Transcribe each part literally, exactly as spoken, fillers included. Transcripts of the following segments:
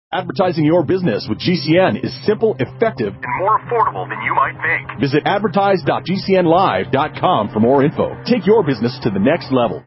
Advertising your business with G C N is simple, effective, and more affordable than you might think. Visit advertise dot g c n live dot com for more info. Take your business to the next level.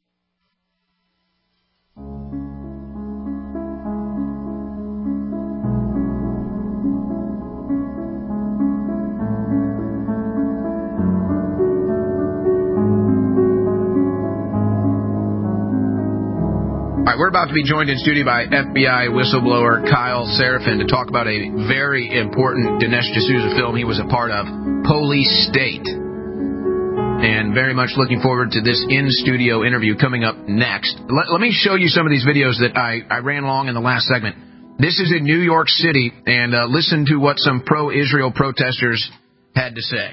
All right, we're about to be joined in studio by F B I whistleblower Kyle Seraphin to talk about a very important Dinesh D'Souza film he was a part of, Police State. And very much looking forward to this in-studio interview coming up next. Let, let me show you some of these videos that I, I ran along in the last segment. This is in New York City, and uh, listen to what some pro-Israel protesters had to say.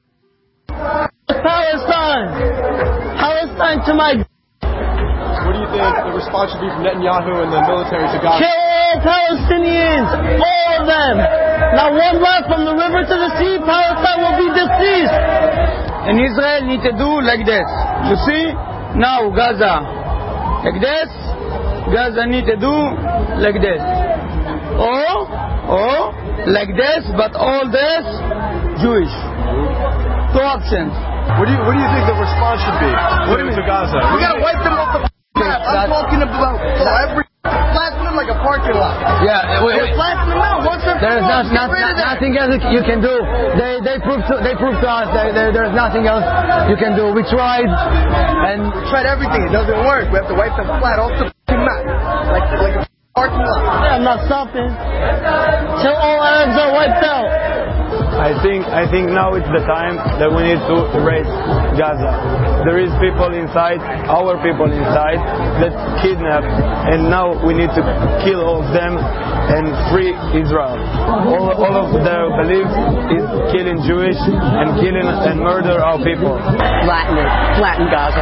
Palestine! Palestine to my... What do you think the response should be from Netanyahu and the military to Gaza? Kill all Palestinians! All of them! Not one left from the river to the sea. Palestine will be deceased! And Israel need to do like this. You see? Now Gaza. Like this. Gaza need to do like this. Or, or, like this, but all this, Jewish. Two options. What do you, what do you think the response should be? What do you mean to Gaza? We gotta wipe them off the map. I'm talking about every blasting them like a parking lot. Yeah, wait, wait. Blasting them out. Once they're There's not, not, not, nothing else you can do. They they proved to, they proved to us that there, there's nothing else you can do. We tried, and we tried everything. It doesn't work. We have to wipe them flat off the map, like like a parking lot. I'm not stopping till all Arabs are wiped out. I think I think now it's the time that we need to erase Gaza. There is people inside, our people inside, that kidnapped, and now we need to kill all of them and free Israel. All, all of their belief is killing Jewish and killing and murder our people. Flatten it. Flatten Gaza.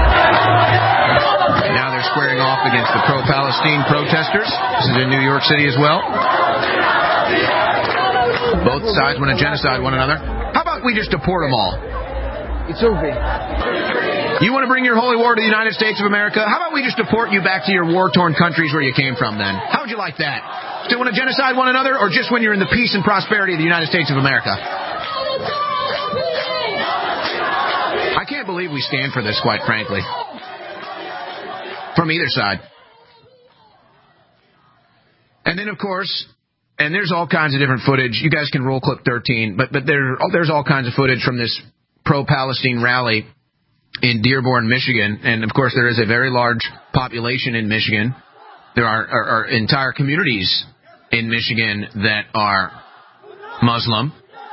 Now they're squaring off against the pro-Palestine protesters. This is in New York City as well. Both sides want to genocide one another. How about we just deport them all? it's over. You want to bring your holy war to the United States of America? How about we just deport you back to your war-torn countries where you came from then? How would you like that? Still want to genocide one another, or just when you're in the peace and prosperity of the United States of America? I can't believe we stand for this, quite frankly. From either side. And then, of course, and there's all kinds of different footage. You guys can roll clip thirteen, but but there there's all kinds of footage from this pro-Palestine rally in Dearborn, Michigan. And, of course, there is a very large population in Michigan. There are, are, are entire communities in Michigan that are Muslim.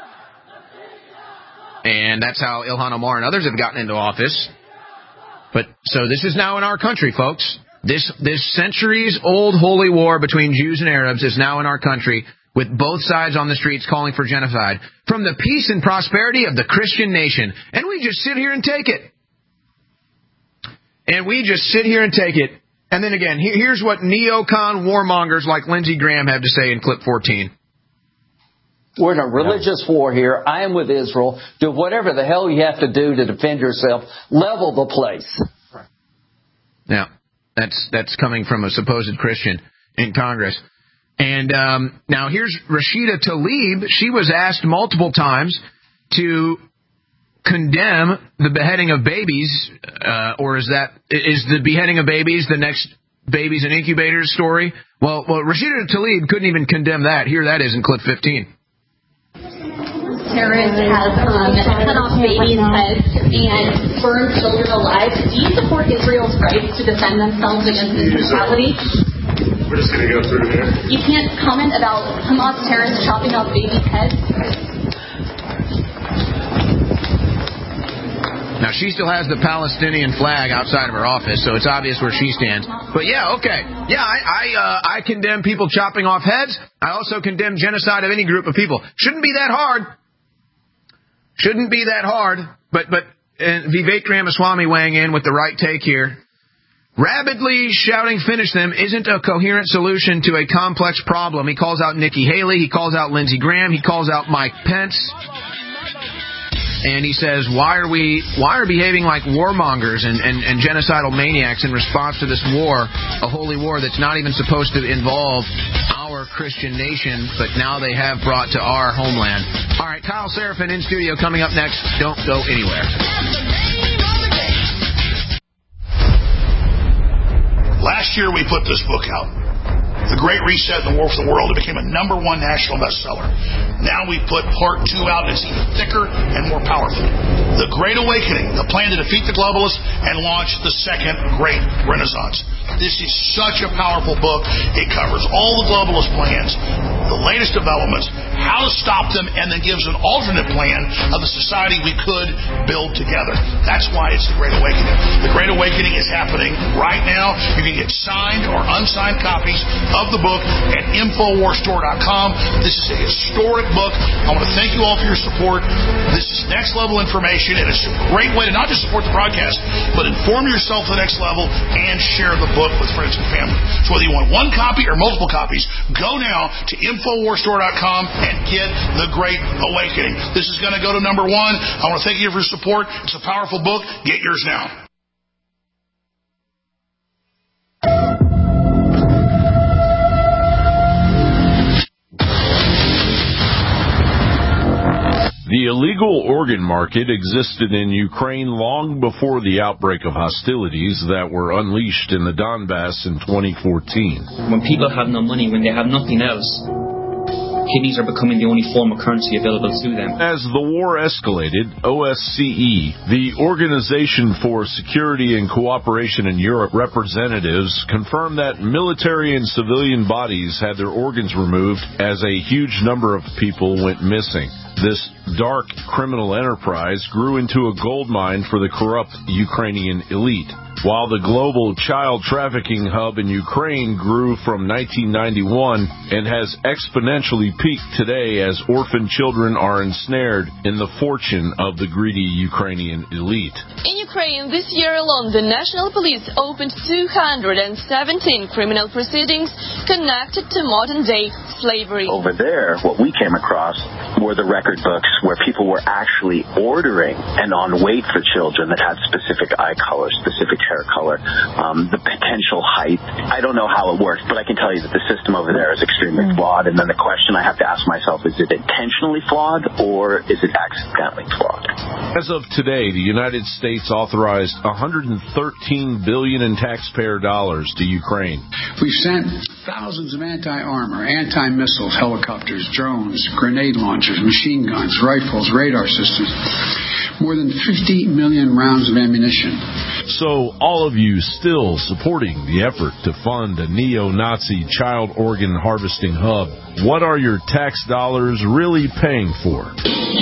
And that's how Ilhan Omar and others have gotten into office. But so this is now in our country, folks. This this centuries-old holy war between Jews and Arabs is now in our country, with both sides on the streets calling for genocide from the peace and prosperity of the Christian nation. And we just sit here and take it. And we just sit here and take it. And then again, here's what neocon warmongers like Lindsey Graham have to say in clip fourteen. We're in a religious war here. I am with Israel. Do whatever the hell you have to do to defend yourself. Level the place. Now, that's that's coming from a supposed Christian in Congress. And um, now here's Rashida Tlaib. She was asked multiple times to condemn the beheading of babies, uh, or is that is the beheading of babies the next babies in incubators story? Well, well, Rashida Tlaib couldn't even condemn that. Here that is in clip fifteen. Terrorist has um, cut off babies' heads and burned children alive. Do you support Israel's right to defend themselves against this brutality? We're just going to go through here. You can't comment about Hamas terrorists chopping off babies' heads? Now, she still has the Palestinian flag outside of her office, so it's obvious where she stands. But, yeah, okay. Yeah, I I, uh, I condemn people chopping off heads. I also condemn genocide of any group of people. Shouldn't be that hard. Shouldn't be that hard. But, but uh, Vivek Ramaswamy weighing in with the right take here. Rabidly shouting finish them isn't a coherent solution to a complex problem. He calls out Nikki Haley. He calls out Lindsey Graham. He calls out Mike Pence. And he says, why are we why are behaving like warmongers and, and, and genocidal maniacs in response to this war, a holy war that's not even supposed to involve Christian nation, but now they have brought to our homeland. All right, Kyle Seraphin in studio coming up next. Don't go anywhere. Last year we put this book out, The Great Reset and the War for the World. It became a number one national bestseller. Now we put part two out, and it's even thicker and more powerful. The Great Awakening, the plan to defeat the globalists and launch the second Great Renaissance. This is such a powerful book. It covers all the globalist plans, the latest developments, how to stop them, and then gives an alternate plan of the society we could build together. That's why it's the Great Awakening. The Great Awakening is happening right now. You can get signed or unsigned copies of the book at Infowars Store dot com. This is a historic book. I want to thank you all for your support. This is next level information, and it's a great way to not just support the broadcast, but inform yourself to the next level and share the book with friends and family. So whether you want one copy or multiple copies, go now to Infowars Store dot com and get The Great Awakening. This is going to go to number one. I want to thank you for your support. It's a powerful book. Get yours now. The illegal organ market existed in Ukraine long before the outbreak of hostilities that were unleashed in the Donbass in twenty fourteen. When people have no money, when they have nothing else, kidneys are becoming the only form of currency available to them. As the war escalated, O S C E, the Organization for Security and Cooperation in Europe representatives, confirmed that military and civilian bodies had their organs removed as a huge number of people went missing. This dark criminal enterprise grew into a goldmine for the corrupt Ukrainian elite. While the global child trafficking hub in Ukraine grew from nineteen ninety-one and has exponentially peaked today as orphan children are ensnared in the fortune of the greedy Ukrainian elite. In Ukraine, this year alone, the National Police opened two hundred seventeen criminal proceedings connected to modern-day slavery. Over there, what we came across were the record books where people were actually ordering and on wait for children that had specific eye color, specific hair color, um, the potential height. I don't know how it works, but I can tell you that the system over there is extremely flawed. And then the question I have to ask myself, is it intentionally flawed or is it accidentally flawed? As of today, the United States authorized one hundred thirteen billion dollars in taxpayer dollars to Ukraine. We've sent thousands of anti-armor, anti-missiles, helicopters, drones, grenade launchers, machine guns, rifles, radar systems, more than fifty million rounds of ammunition. So all of you still supporting the effort to fund a neo-Nazi child organ harvesting hub, what are your tax dollars really paying for?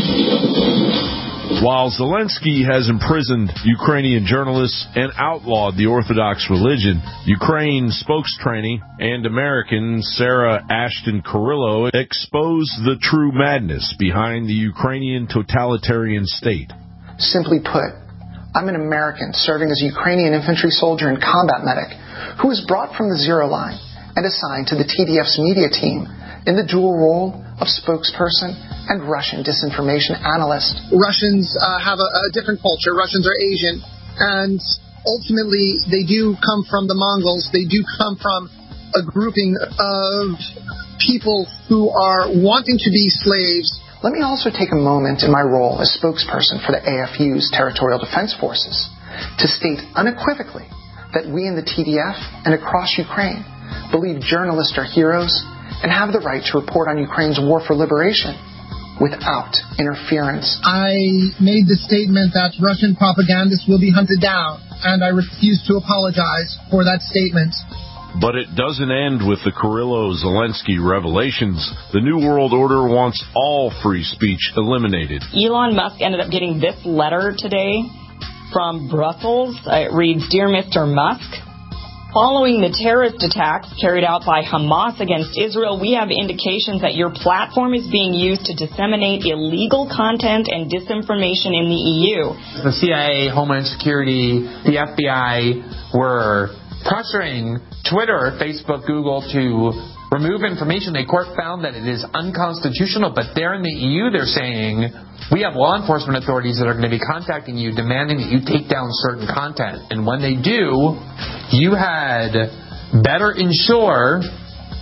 While Zelensky has imprisoned Ukrainian journalists and outlawed the Orthodox religion, Ukraine spokesperson and American Sarah Ashton Carrillo exposed the true madness behind the Ukrainian totalitarian state. Simply put, I'm an American serving as a Ukrainian infantry soldier and combat medic who was brought from the Zero Line and assigned to the T D F's media team in the dual role of spokesperson and Russian disinformation analyst. Russians uh, have a, a different culture. Russians are Asian, and ultimately they do come from the Mongols. They do come from a grouping of people who are wanting to be slaves. Let me also take a moment in my role as spokesperson for the A F U's Territorial Defense Forces to state unequivocally that we in the T D F and across Ukraine believe journalists are heroes and have the right to report on Ukraine's war for liberation without interference. I made the statement that Russian propagandists will be hunted down, and I refuse to apologize for that statement. But it doesn't end with the Carrillo-Zelensky revelations. The New World Order wants all free speech eliminated. Elon Musk ended up getting this letter today from Brussels. It reads, "Dear Mister Musk, following the terrorist attacks carried out by Hamas against Israel, we have indications that your platform is being used to disseminate illegal content and disinformation in the E U. The C I A, Homeland Security, the F B I were pressuring Twitter, Facebook, Google to remove information. The court found that it is unconstitutional, but there in the E U they're saying we have law enforcement authorities that are going to be contacting you, demanding that you take down certain content. And when they do, you had better ensure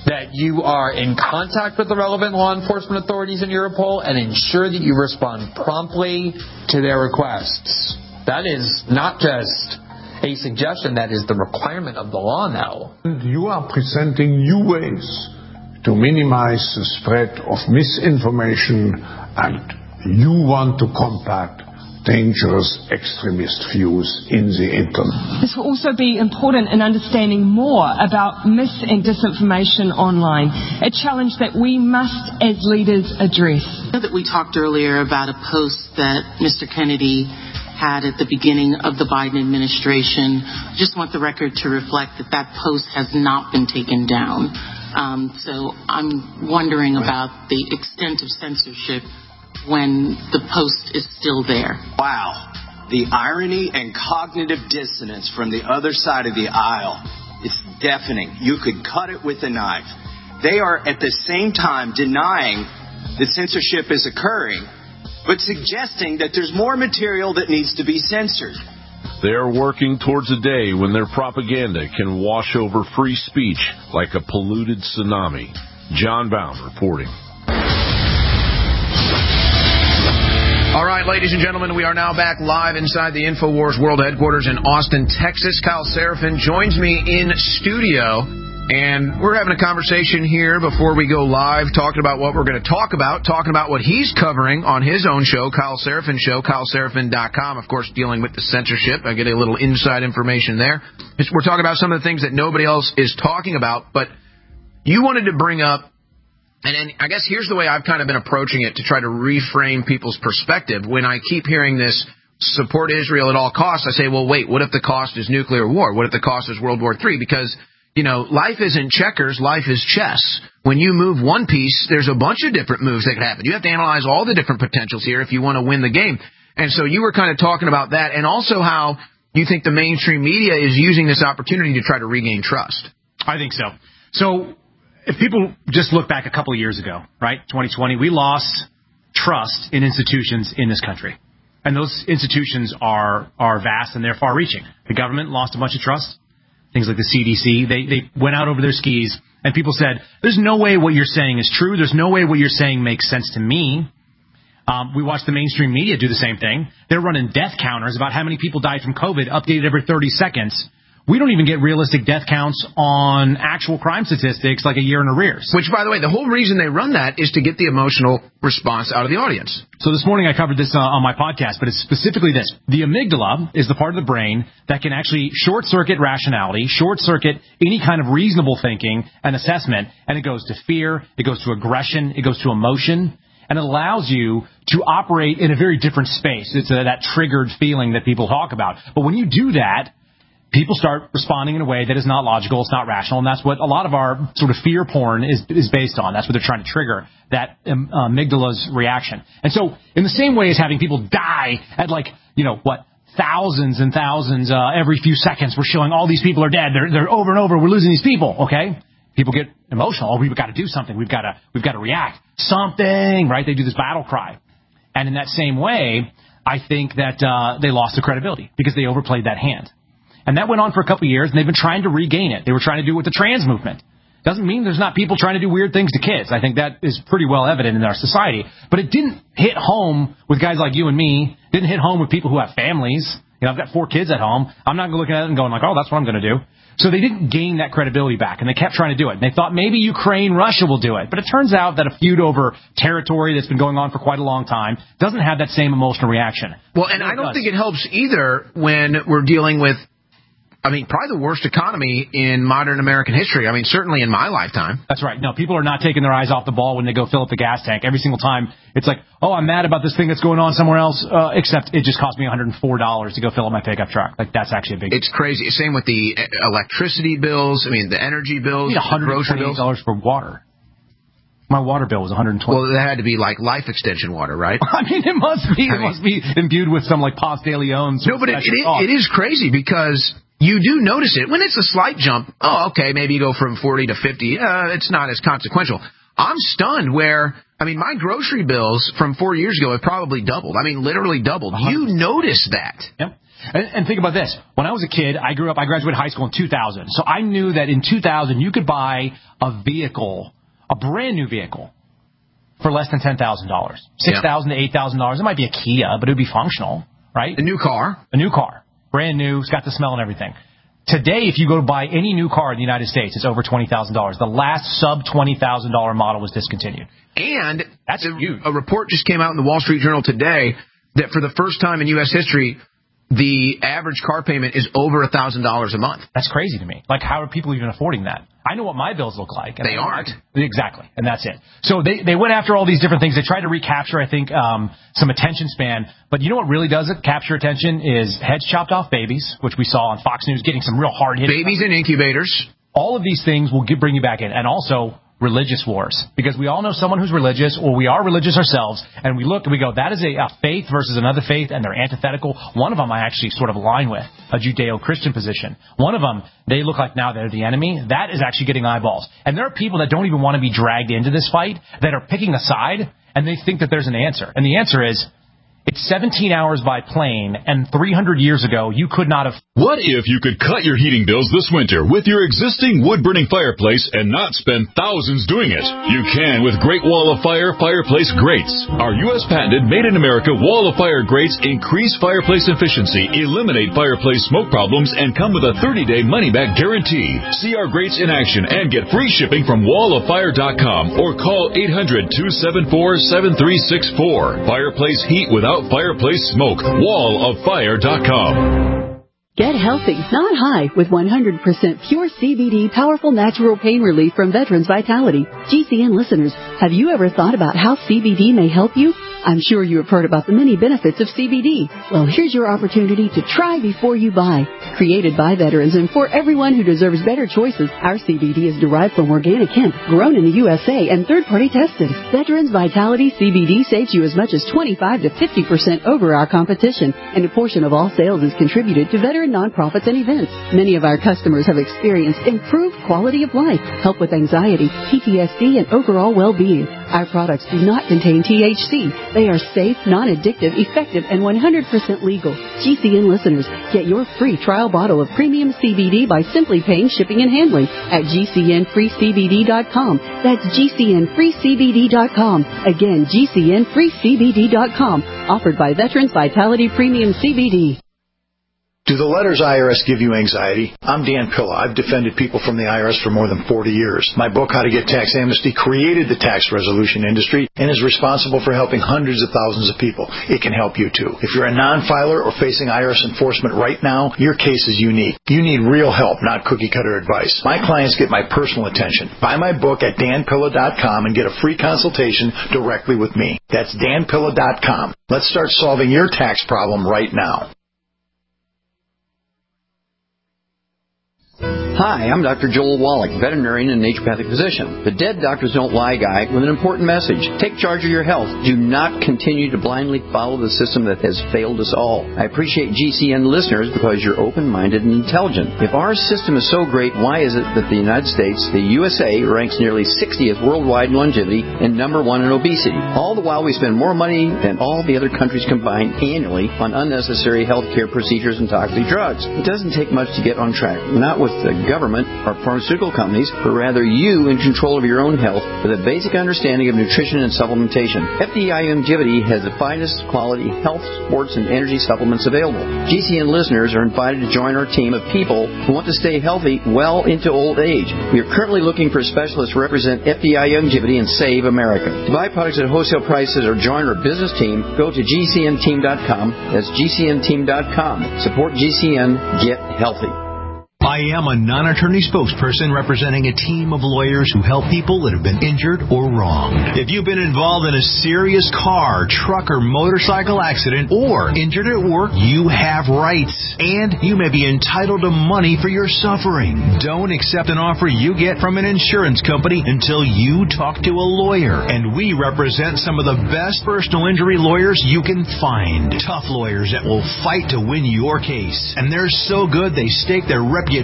that you are in contact with the relevant law enforcement authorities in Europol and ensure that you respond promptly to their requests. That is not just a suggestion, that is the requirement of the law now. You are presenting new ways to minimize the spread of misinformation, and you want to combat dangerous extremist views in the internet. This will also be important in understanding more about mis and disinformation online, a challenge that we must as leaders address. I know that we talked earlier about a post that Mister Kennedy had at the beginning of the Biden administration. I just want the record to reflect that that post has not been taken down. Um, so I'm wondering about the extent of censorship when the post is still there. Wow. The irony and cognitive dissonance from the other side of the aisle is deafening. You could cut it with a knife. They are at the same time denying that censorship is occurring, but suggesting that there's more material that needs to be censored. They are working towards a day when their propaganda can wash over free speech like a polluted tsunami. John Baum reporting. All right, ladies and gentlemen, we are now back live inside the InfoWars World Headquarters in Austin, Texas. Kyle Seraphin joins me in studio, and we're having a conversation here before we go live, talking about what we're going to talk about, talking about what he's covering on his own show, Kyle Seraphin Show, Kyle Seraphin dot com, of course, dealing with the censorship. I get a little inside information there. We're talking about some of the things that nobody else is talking about, but you wanted to bring up, and then I guess here's the way I've kind of been approaching it to try to reframe people's perspective. When I keep hearing this, support Israel at all costs, I say, well, wait, what if the cost is nuclear war? What if the cost is World War Three? Because, you know, life isn't checkers, life is chess. When you move one piece, there's a bunch of different moves that could happen. You have to analyze all the different potentials here if you want to win the game. And so you were kind of talking about that, and also how you think the mainstream media is using this opportunity to try to regain trust. I think so. So if people just look back a couple of years ago, right, twenty twenty, we lost trust in institutions in this country. And those institutions are are vast and they're far-reaching. The government lost a bunch of trust. Things like the C D C, they, they went out over their skis, and people said, there's no way what you're saying is true. There's no way what you're saying makes sense to me. Um, we watched the mainstream media do the same thing. They're running death counters about how many people died from COVID, updated every thirty seconds. We don't even get realistic death counts on actual crime statistics like a year in arrears. Which, by the way, the whole reason they run that is to get the emotional response out of the audience. So this morning I covered this uh, on my podcast, but it's specifically this. The amygdala is the part of the brain that can actually short-circuit rationality, short-circuit any kind of reasonable thinking and assessment, and it goes to fear, it goes to aggression, it goes to emotion, and it allows you to operate in a very different space. It's a, that triggered feeling that people talk about. But when you do that, people start responding in a way that is not logical, it's not rational, and that's what a lot of our sort of fear porn is is based on. That's what they're trying to trigger, that um, uh, amygdala's reaction. And so in the same way as having people die at like, you know, what, thousands and thousands uh, every few seconds, we're showing all these people are dead, they're, they're over and over, we're losing these people, okay? People get emotional. Oh, we've got to do something. We've got to we've got to react. Something, right? They do this battle cry. And in that same way, I think that uh, they lost their credibility because they overplayed that hand. And that went on for a couple of years, and they've been trying to regain it. They were trying to do it with the trans movement. Doesn't mean there's not people trying to do weird things to kids. I think that is pretty well evident in our society. But it didn't hit home with guys like you and me. It didn't hit home with people who have families. You know, I've got four kids at home. I'm not looking at it and going like, oh, that's what I'm going to do. So they didn't gain that credibility back, and they kept trying to do it. And they thought maybe Ukraine, Russia will do it. But it turns out that a feud over territory that's been going on for quite a long time doesn't have that same emotional reaction. Well, and I don't think it helps either when we're dealing with, I mean, probably the worst economy in modern American history. I mean, certainly in my lifetime. That's right. No, people are not taking their eyes off the ball when they go fill up the gas tank. Every single time, it's like, oh, I'm mad about this thing that's going on somewhere else, uh, except it just cost me one hundred four dollars to go fill up my pickup truck. Like, that's actually a big deal. It's crazy. Same with the electricity bills. I mean, the energy bills, one hundred twenty dollars for water. My water bill was one hundred twenty dollars. Well, that had to be like life extension water, right? I mean, it must be. It I mean, must be imbued with some, like, Ponce de Leon. No, but it, it, it is crazy because you do notice it. When it's a slight jump, oh, okay, maybe you go from forty to fifty. Uh, it's not as consequential. I'm stunned where, I mean, my grocery bills from four years ago have probably doubled. I mean, literally doubled. one hundred percent. You notice that. Yep. And, and think about this. When I was a kid, I grew up, I graduated high school in two thousand. So I knew that in two thousand, you could buy a vehicle, a brand new vehicle, for less than ten thousand dollars. six thousand dollars to eight thousand dollars. It might be a Kia, but it would be functional, right? A new car. A new car. Brand new. It's got the smell and everything. Today, if you go to buy any new car in the United States, it's over twenty thousand dollars. The last sub twenty thousand dollars model was discontinued. And that's huge. A report just came out in the Wall Street Journal today that for the first time in U S history, the average car payment is over one thousand dollars a month. That's crazy to me. Like, how are people even affording that? I know what my bills look like. And they aren't. Exactly. And that's it. So they, they went after all these different things. They tried to recapture, I think, um, some attention span. But you know what really does it, capture attention, is heads chopped off babies, which we saw on Fox News getting some real hard hits. Babies in incubators. All of these things will get, bring you back in. And also religious wars. Because we all know someone who's religious, or we are religious ourselves, and we look and we go, that is a, a faith versus another faith, and they're antithetical. One of them I actually sort of align with, a Judeo-Christian position. One of them, they look like now they're the enemy. That is actually getting eyeballs. And there are people that don't even want to be dragged into this fight, that are picking a side, and they think that there's an answer. And the answer is, it's seventeen hours by plane, and three hundred years ago, you could not have... What if you could cut your heating bills this winter with your existing wood-burning fireplace and not spend thousands doing it? You can with Great Wall of Fire fireplace grates. Our U S patented made-in-America Wall of Fire grates increase fireplace efficiency, eliminate fireplace smoke problems, and come with a thirty-day money-back guarantee. See our grates in action and get free shipping from wall of fire dot com or call eight hundred, two seven four, seven three six four. Fireplace heat without fireplace smoke. wall of fire dot com. Get healthy, not high, with one hundred percent pure C B D powerful natural pain relief from Veterans Vitality. G C N listeners, have you ever thought about how C B D may help you? I'm sure you have heard about the many benefits of C B D. Well, here's your opportunity to try before you buy. Created by veterans and for everyone who deserves better choices, our C B D is derived from organic hemp, grown in the U S A, and third-party tested. Veterans Vitality C B D saves you as much as twenty-five to fifty percent over our competition, and a portion of all sales is contributed to veteran nonprofits and events. Many of our customers have experienced improved quality of life, help with anxiety, P T S D, and overall well-being. Our products do not contain T H C. They are safe, non-addictive, effective, and one hundred percent legal. G C N listeners, get your free trial bottle of premium C B D by simply paying shipping and handling at G C N free C B D dot com. That's G C N free C B D dot com. Again, G C N free C B D dot com. Offered by Veterans Vitality Premium C B D. Do the letters I R S give you anxiety? I'm Dan Pilla. I've defended people from the I R S for more than forty years. My book, How to Get Tax Amnesty, created the tax resolution industry and is responsible for helping hundreds of thousands of people. It can help you, too. If you're a non-filer or facing I R S enforcement right now, your case is unique. You need real help, not cookie-cutter advice. My clients get my personal attention. Buy my book at dan pilla dot com and get a free consultation directly with me. That's dan pilla dot com. Let's start solving your tax problem right now. Hi, I'm Doctor Joel Wallach, veterinarian and naturopathic physician. The Dead Doctors Don't Lie guy with an important message. Take charge of your health. Do not continue to blindly follow the system that has failed us all. I appreciate G C N listeners because you're open-minded and intelligent. If our system is so great, why is it that the United States, the U S A, ranks nearly sixtieth worldwide in longevity and number one in obesity? All the while we spend more money than all the other countries combined annually on unnecessary health care procedures and toxic drugs. It doesn't take much to get on track. Not with the government or pharmaceutical companies, but rather you in control of your own health with a basic understanding of nutrition and supplementation. F D I Longevity has the finest quality health, sports, and energy supplements available. G C N listeners are invited to join our team of people who want to stay healthy well into old age. We are currently looking for specialists to represent F D I Longevity and Save America. To buy products at wholesale prices or join our business team, go to G C N team dot com. That's G C N team dot com. Support G C N. Get healthy. I am a non-attorney spokesperson representing a team of lawyers who help people that have been injured or wronged. If you've been involved in a serious car, truck, or motorcycle accident or injured at work, you have rights, and you may be entitled to money for your suffering. Don't accept an offer you get from an insurance company until you talk to a lawyer, and we represent some of the best personal injury lawyers you can find. Tough lawyers that will fight to win your case, and they're so good they stake their reputation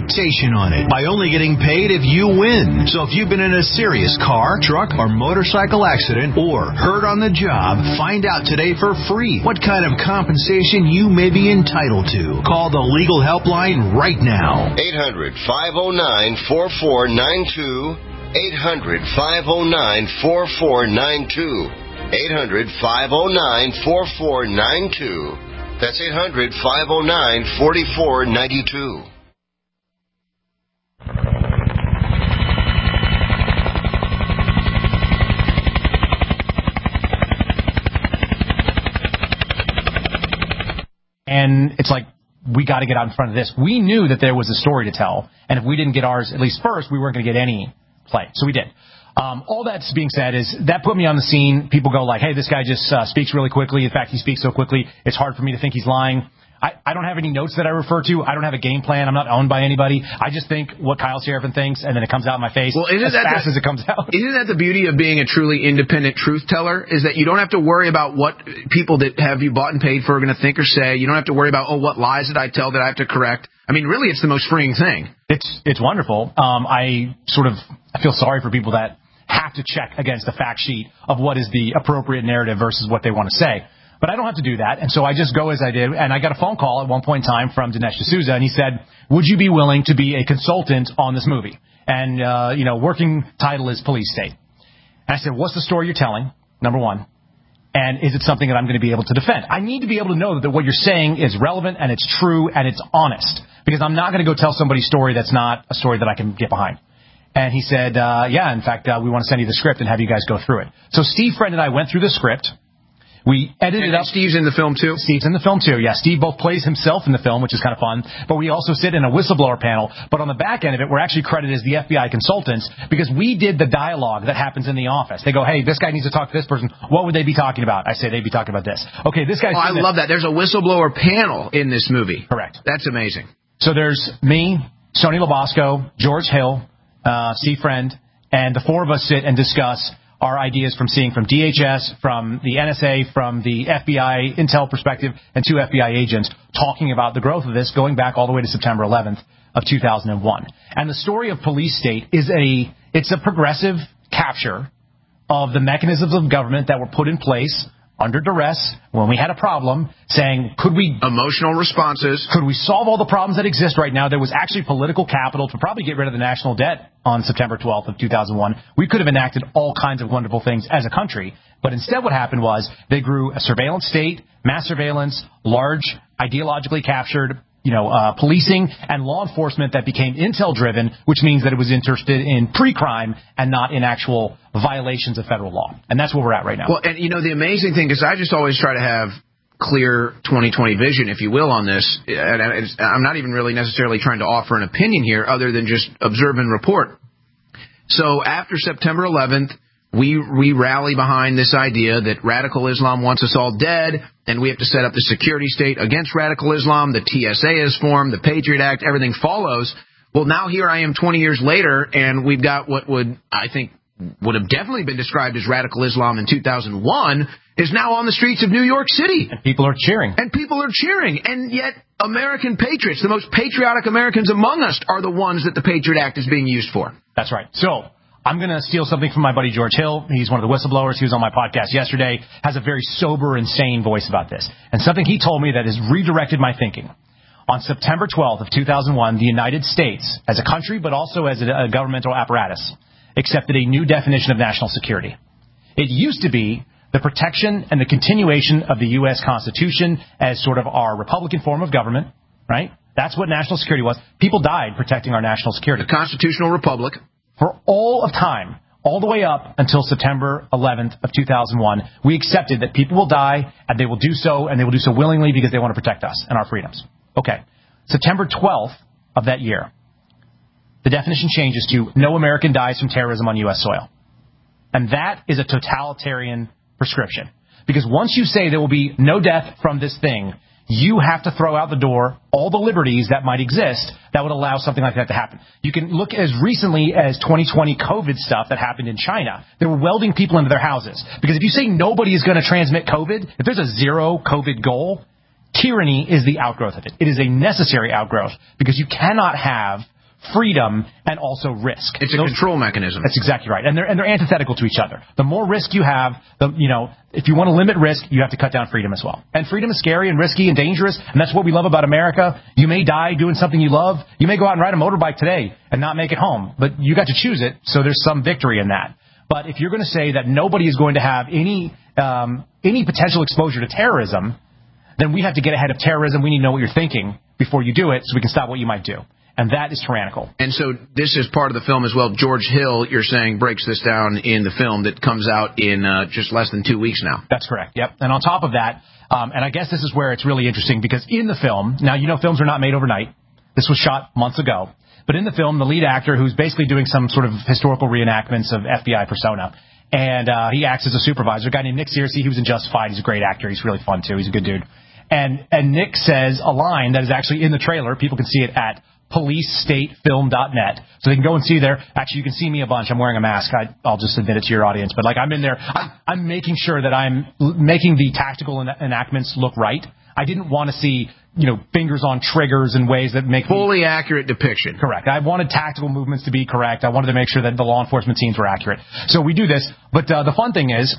reputation on it by only getting paid if you win. So if you've been in a serious car, truck, or motorcycle accident or hurt on the job, find out today for free what kind of compensation you may be entitled to. Call the legal helpline right now. eight hundred, five oh nine, four four nine two. eight hundred, five oh nine, four four nine two. eight hundred, five oh nine, four four nine two. That's eight hundred, five oh nine, four four nine two. And it's like, we got to get out in front of this. We knew that there was a story to tell, and if we didn't get ours at least first, we weren't going to get any play. So we did. Um, all that's being said is that put me on the scene. People go like, hey, this guy just uh, speaks really quickly. In fact, he speaks so quickly, it's hard for me to think he's lying. I, I don't have any notes that I refer to. I don't have a game plan. I'm not owned by anybody. I just think what Kyle Sheridan thinks, and then it comes out in my face well, isn't as that fast the, as it comes out. Isn't that the beauty of being a truly independent truth teller, is that you don't have to worry about what people that have you bought and paid for are going to think or say. You don't have to worry about, oh, what lies did I tell that I have to correct. I mean, really, it's the most freeing thing. It's it's wonderful. Um, I sort of I feel sorry for people that have to check against the fact sheet of what is the appropriate narrative versus what they want to say. But I don't have to do that, and so I just go as I did. And I got a phone call at one point in time from Dinesh D'Souza, and he said, would you be willing to be a consultant on this movie? And, uh, you know, working title is Police State. And I said, what's the story you're telling, number one? And is it something that I'm going to be able to defend? I need to be able to know that what you're saying is relevant and it's true and it's honest, because I'm not going to go tell somebody's story that's not a story that I can get behind. And he said, uh, yeah, in fact, uh, we want to send you the script and have you guys go through it. So Steve Friend and I went through the script. We edited and it up. Steve's in the film, too? Steve's in the film, too. Yeah, Steve both plays himself in the film, which is kind of fun. But we also sit in a whistleblower panel. But on the back end of it, we're actually credited as the F B I consultants because we did the dialogue that happens in the office. They go, hey, this guy needs to talk to this person. What would they be talking about? I say they'd be talking about this. Okay, this guy's... Oh, I love that. There's a whistleblower panel in this movie. Correct. That's amazing. So there's me, Sonny Labosco, George Hill, uh, Steve Friend, and the four of us sit and discuss our ideas from seeing from D H S, from the N S A, from the F B I intel perspective, and two F B I agents talking about the growth of this going back all the way to September eleventh of two thousand one. And the story of Police State is a, it's a progressive capture of the mechanisms of government that were put in place under duress when we had a problem, saying, could we... Emotional responses. Could we solve all the problems that exist right now? There was actually political capital to probably get rid of the national debt on September twelfth of two thousand one. We could have enacted all kinds of wonderful things as a country. But instead what happened was they grew a surveillance state, mass surveillance, large, ideologically captured, you know, uh, policing and law enforcement that became intel-driven, which means that it was interested in pre-crime and not in actual violations of federal law. And that's where we're at right now. Well, and, you know, the amazing thing is I just always try to have clear twenty twenty vision, if you will, on this. And I'm not even really necessarily trying to offer an opinion here other than just observe and report. So after September eleventh, we we rally behind this idea that radical Islam wants us all dead, and we have to set up the security state against radical Islam. The T S A is formed, the Patriot Act, everything follows. Well, now here I am twenty years later, and we've got what would, I think, would have definitely been described as radical Islam in two thousand one, is now on the streets of New York City. And people are cheering. And people are cheering. And yet American patriots, the most patriotic Americans among us, are the ones that the Patriot Act is being used for. That's right. So I'm going to steal something from my buddy George Hill. He's one of the whistleblowers. He was on my podcast yesterday, has a very sober and sane voice about this. And something he told me that has redirected my thinking. On September twelfth of two thousand one, the United States, as a country, but also as a, a governmental apparatus, accepted a new definition of national security. It used to be the protection and the continuation of the U S Constitution as sort of our Republican form of government, right? That's what national security was. People died protecting our national security. The constitutional republic. For all of time, all the way up until September eleventh of two thousand one, we accepted that people will die, and they will do so, and they will do so willingly because they want to protect us and our freedoms. Okay. September twelfth of that year, the definition changes to no American dies from terrorism on U S soil. And that is a totalitarian prescription. Because once you say there will be no death from this thing, you have to throw out the door all the liberties that might exist that would allow something like that to happen. You can look as recently as twenty twenty COVID stuff that happened in China. They were welding people into their houses. Because if you say nobody is going to transmit COVID, if there's a zero COVID goal, tyranny is the outgrowth of it. It is a necessary outgrowth because you cannot have freedom and also risk. It's a Those, control mechanism. That's exactly right. And they're, and they're antithetical to each other. The more risk you have, the, you know, if you want to limit risk, you have to cut down freedom as well. And freedom is scary and risky and dangerous, and that's what we love about America. You may die doing something you love. You may go out and ride a motorbike today and not make it home, but you got to choose it, so there's some victory in that. But if you're going to say that nobody is going to have any um, any potential exposure to terrorism, then we have to get ahead of terrorism. We need to know what you're thinking before you do it so we can stop what you might do. And that is tyrannical. And so this is part of the film as well. George Hill, you're saying, breaks this down in the film that comes out in uh, just less than two weeks now. That's correct, yep. And on top of that, um, and I guess this is where it's really interesting, because in the film, now you know films are not made overnight. This was shot months ago. But in the film, the lead actor, who's basically doing some sort of historical reenactments of F B I persona, and uh, he acts as a supervisor, a guy named Nick Searcy. He was in Justified. He's a great actor. He's really fun, too. He's a good dude. And and Nick says a line that is actually in the trailer. People can see it at police state film dot net. So they can go and see there. Actually, you can see me a bunch. I'm wearing a mask. I, I'll just admit it to your audience. But, like, I'm in there. I'm, I'm making sure that I'm making the tactical en- enactments look right. I didn't want to see, you know, fingers on triggers in ways that make fully me, accurate depiction. Correct. I wanted tactical movements to be correct. I wanted to make sure that the law enforcement teams were accurate. So we do this. But uh, the fun thing is,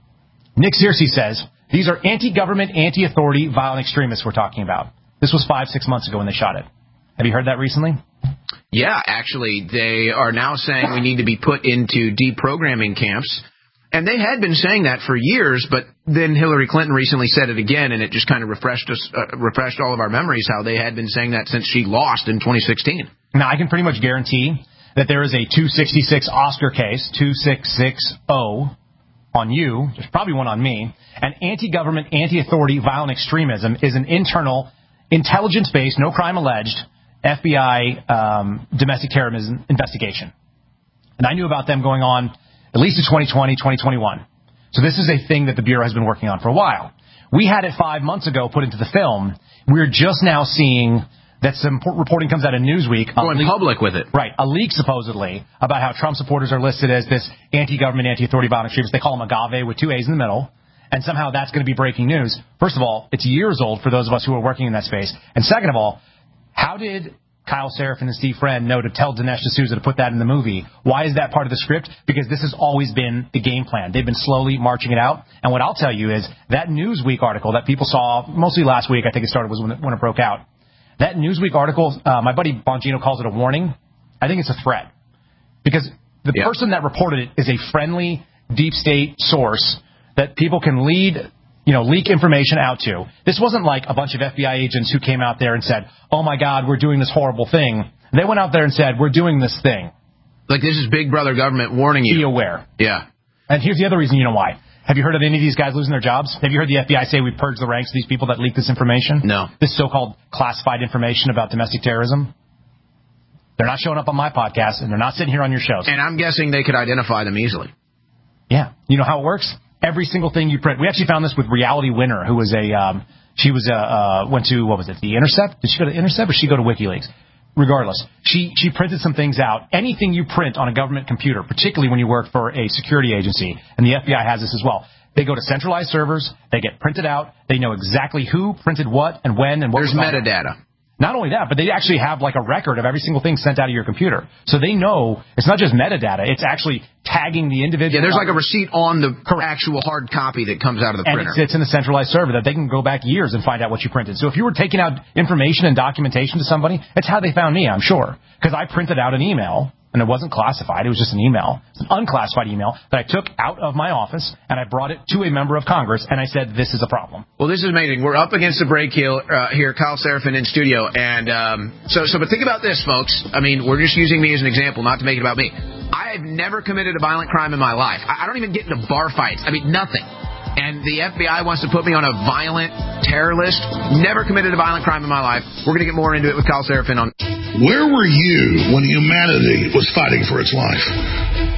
Nick Searcy says, these are anti-government, anti-authority, violent extremists we're talking about. This was five, six months ago when they shot it. Have you heard that recently? Yeah, actually, they are now saying we need to be put into deprogramming camps. And they had been saying that for years, but then Hillary Clinton recently said it again, and it just kind of refreshed us, uh, refreshed all of our memories how they had been saying that since she lost in twenty sixteen. Now, I can pretty much guarantee that there is a two sixty-six Oscar case, two six six zero, on you. There's probably one on me. And anti-government, anti-authority, violent extremism is an internal, intelligence-based, no crime alleged, F B I um, domestic terrorism investigation. And I knew about them going on at least in twenty twenty, twenty twenty-one. So this is a thing that the Bureau has been working on for a while. We had it five months ago put into the film. We're just now seeing that some reporting comes out of Newsweek. Going leak, public with it. Right. A leak, supposedly, about how Trump supporters are listed as this anti-government, anti-authority violent extremists. They call them agave with two A's in the middle. And somehow that's going to be breaking news. First of all, it's years old for those of us who are working in that space. And second of all, how did Kyle Seraphin and Steve Friend know to tell Dinesh D'Souza to put that in the movie? Why is that part of the script? Because this has always been the game plan. They've been slowly marching it out. And what I'll tell you is that Newsweek article that people saw mostly last week, I think it started was when it, when it broke out. That Newsweek article, uh, my buddy Bongino calls it a warning. I think it's a threat. Because the yeah. person that reported it is a friendly deep state source that people can lead, you know, leak information out to. This wasn't like a bunch of F B I agents who came out there and said, oh, my God, we're doing this horrible thing. They went out there and said, we're doing this thing. Like this is Big Brother government warning you. Be aware. Yeah. And here's the other reason you know why. Have you heard of any of these guys losing their jobs? Have you heard the F B I say we purged the ranks of these people that leak this information? No. This so-called classified information about domestic terrorism? They're not showing up on my podcast, and they're not sitting here on your shows. And I'm guessing they could identify them easily. Yeah. You know how it works? Every single thing you print. We actually found this with Reality Winner, who was a, um, she was a, uh, went to, what was it, The Intercept? Did she go to Intercept or did she go to WikiLeaks? Regardless, she, she printed some things out. Anything you print on a government computer, particularly when you work for a security agency, and the F B I has this as well, they go to centralized servers, they get printed out, they know exactly who printed what and when and what. There's metadata. Not only that, but they actually have like a record of every single thing sent out of your computer. So they know it's not just metadata, it's actually tagging the individual. Yeah, there's like a receipt on the actual hard copy that comes out of the and printer. And it sits in a centralized server that they can go back years and find out what you printed. So if you were taking out information and documentation to somebody, it's how they found me, I'm sure. Because I printed out an email, and it wasn't classified, it was just an email. It's an unclassified email that I took out of my office, and I brought it to a member of Congress, and I said, this is a problem. Well, this is amazing. We're up against the break here, uh, here Kyle Seraphin in studio. And um, so, so, but think about this, folks. I mean, we're just using me as an example, not to make it about me. I have never committed a violent crime in my life. I, I don't even get into bar fights. I mean, nothing. And the F B I wants to put me on a violent terror list. Never committed a violent crime in my life. We're going to get more into it with Kyle Seraphin on. Where were you when humanity was fighting for its life?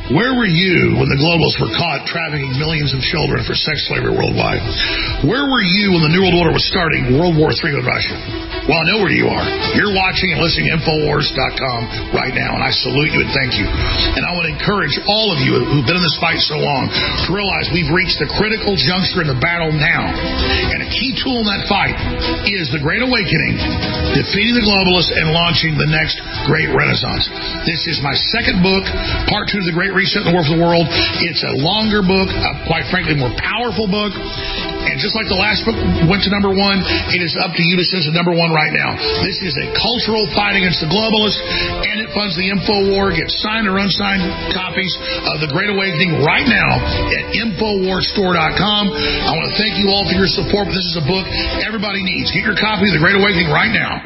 Where were you when the globalists were caught trafficking millions of children for sex slavery worldwide? Where were you when the New World Order was starting World War Three with Russia? Well, I know where you are. You're watching and listening to Infowars dot com right now, and I salute you and thank you. And I want to encourage all of you who've been in this fight so long to realize we've reached the critical juncture in the battle now. And a key tool in that fight is the Great Awakening, defeating the globalists, and launching the next Great Renaissance. This is my second book, part two of the Great Reset and the War for the World. It's a longer book, a, quite frankly, more powerful book. And just like the last book went to number one, it is up to you to send to number one right now. This is a cultural fight against the globalists, and it funds the InfoWar. Get signed or unsigned copies of The Great Awakening right now at Infowars Store dot com. I want to thank you all for your support, but this is a book everybody needs. Get your copy of The Great Awakening right now.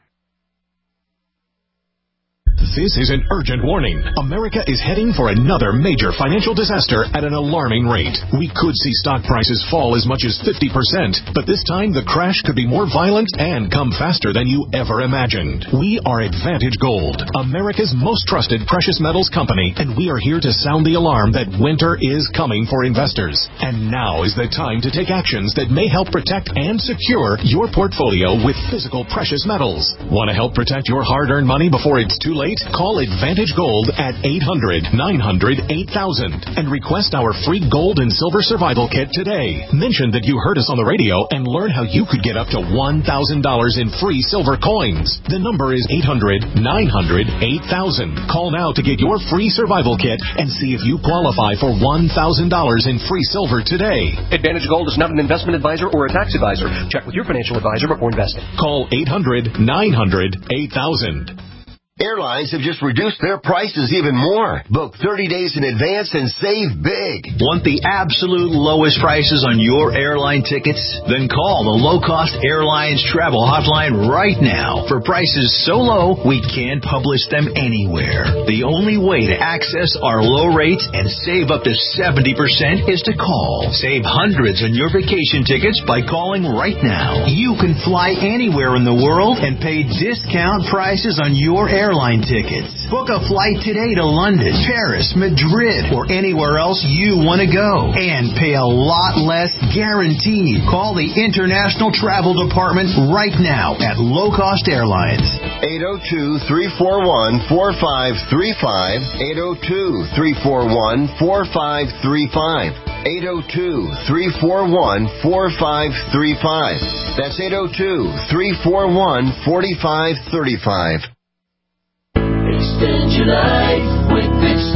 This is an urgent warning. America is heading for another major financial disaster at an alarming rate. We could see stock prices fall as much as fifty percent, but this time the crash could be more violent and come faster than you ever imagined. We are Advantage Gold, America's most trusted precious metals company, and we are here to sound the alarm that winter is coming for investors. And now is the time to take actions that may help protect and secure your portfolio with physical precious metals. Want to help protect your hard-earned money before it's too late? Call Advantage Gold at eight hundred, nine hundred, eight thousand and request our free gold and silver survival kit today. Mention that you heard us on the radio and learn how you could get up to one thousand dollars in free silver coins. The number is eight hundred, nine hundred, eight thousand. Call now to get your free survival kit and see if you qualify for one thousand dollars in free silver today. Advantage Gold is not an investment advisor or a tax advisor. Check with your financial advisor before investing. Call eight hundred, nine hundred, eight thousand. Airlines have just reduced their prices even more. Book thirty days in advance and save big. Want the absolute lowest prices on your airline tickets? Then call the Low Cost Airlines Travel Hotline right now. For prices so low, we can't publish them anywhere. The only way to access our low rates and save up to seventy percent is to call. Save hundreds on your vacation tickets by calling right now. You can fly anywhere in the world and pay discount prices on your airline Airline tickets. Book a flight today to London, Paris, Madrid, or anywhere else you want to go. And pay a lot less guaranteed. Call the International Travel Department right now at Low Cost Airlines. eight oh two, three four one, four five three five. eight oh two, three four one, four five three five. eight oh two, three four one, four five three five. That's eight oh two, three four one, four five three five. Extend your life with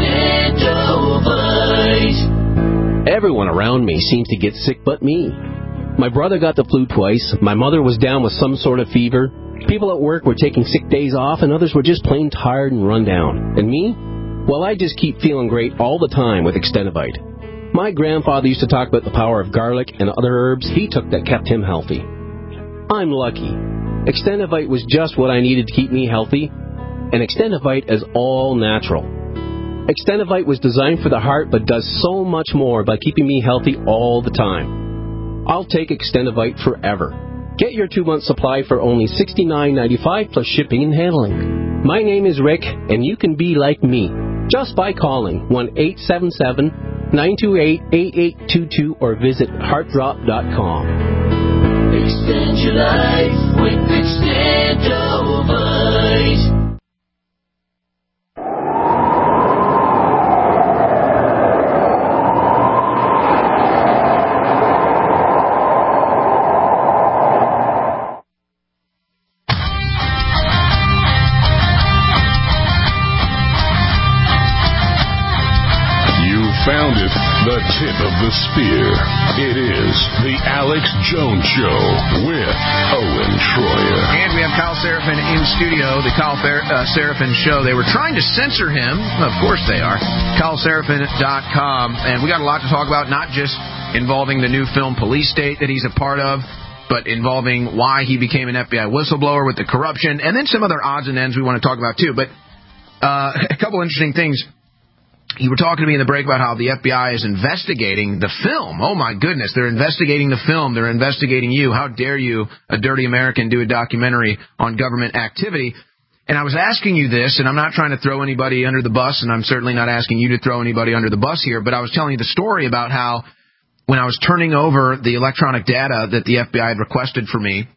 Extendovite. Everyone around me seems to get sick but me. My brother got the flu twice. My mother was down with some sort of fever. People at work were taking sick days off, and others were just plain tired and run down. And me? Well, I just keep feeling great all the time with Extendovite. My grandfather used to talk about the power of garlic and other herbs he took that kept him healthy. I'm lucky. Extendovite was just what I needed to keep me healthy. And Extendovite is all natural. Extendovite was designed for the heart but does so much more by keeping me healthy all the time. I'll take Extendovite forever. Get your two-month supply for only sixty-nine ninety-five plus shipping and handling. My name is Rick, and you can be like me just by calling one eight seven seven, nine two eight, eight eight two two or visit heart drop dot com. Extend your life with Extendovite. Found it, the tip of the spear. It is the Alex Jones Show with Owen Schroyer. And we have Kyle Seraphin in studio, the Kyle Fer- uh, Seraphin Show. They were trying to censor him. Of course they are. Kyle Seraphin dot com. And we got a lot to talk about, not just involving the new film Police State that he's a part of, but involving why he became an F B I whistleblower with the corruption, and then some other odds and ends we want to talk about too. But uh, a couple interesting things. You were talking to me in the break about how the F B I is investigating the film. Oh, my goodness. They're investigating the film. They're investigating you. How dare you, a dirty American, do a documentary on government activity? And I was asking you this, and I'm not trying to throw anybody under the bus, and I'm certainly not asking you to throw anybody under the bus here, but I was telling you the story about how when I was turning over the electronic data that the F B I had requested for me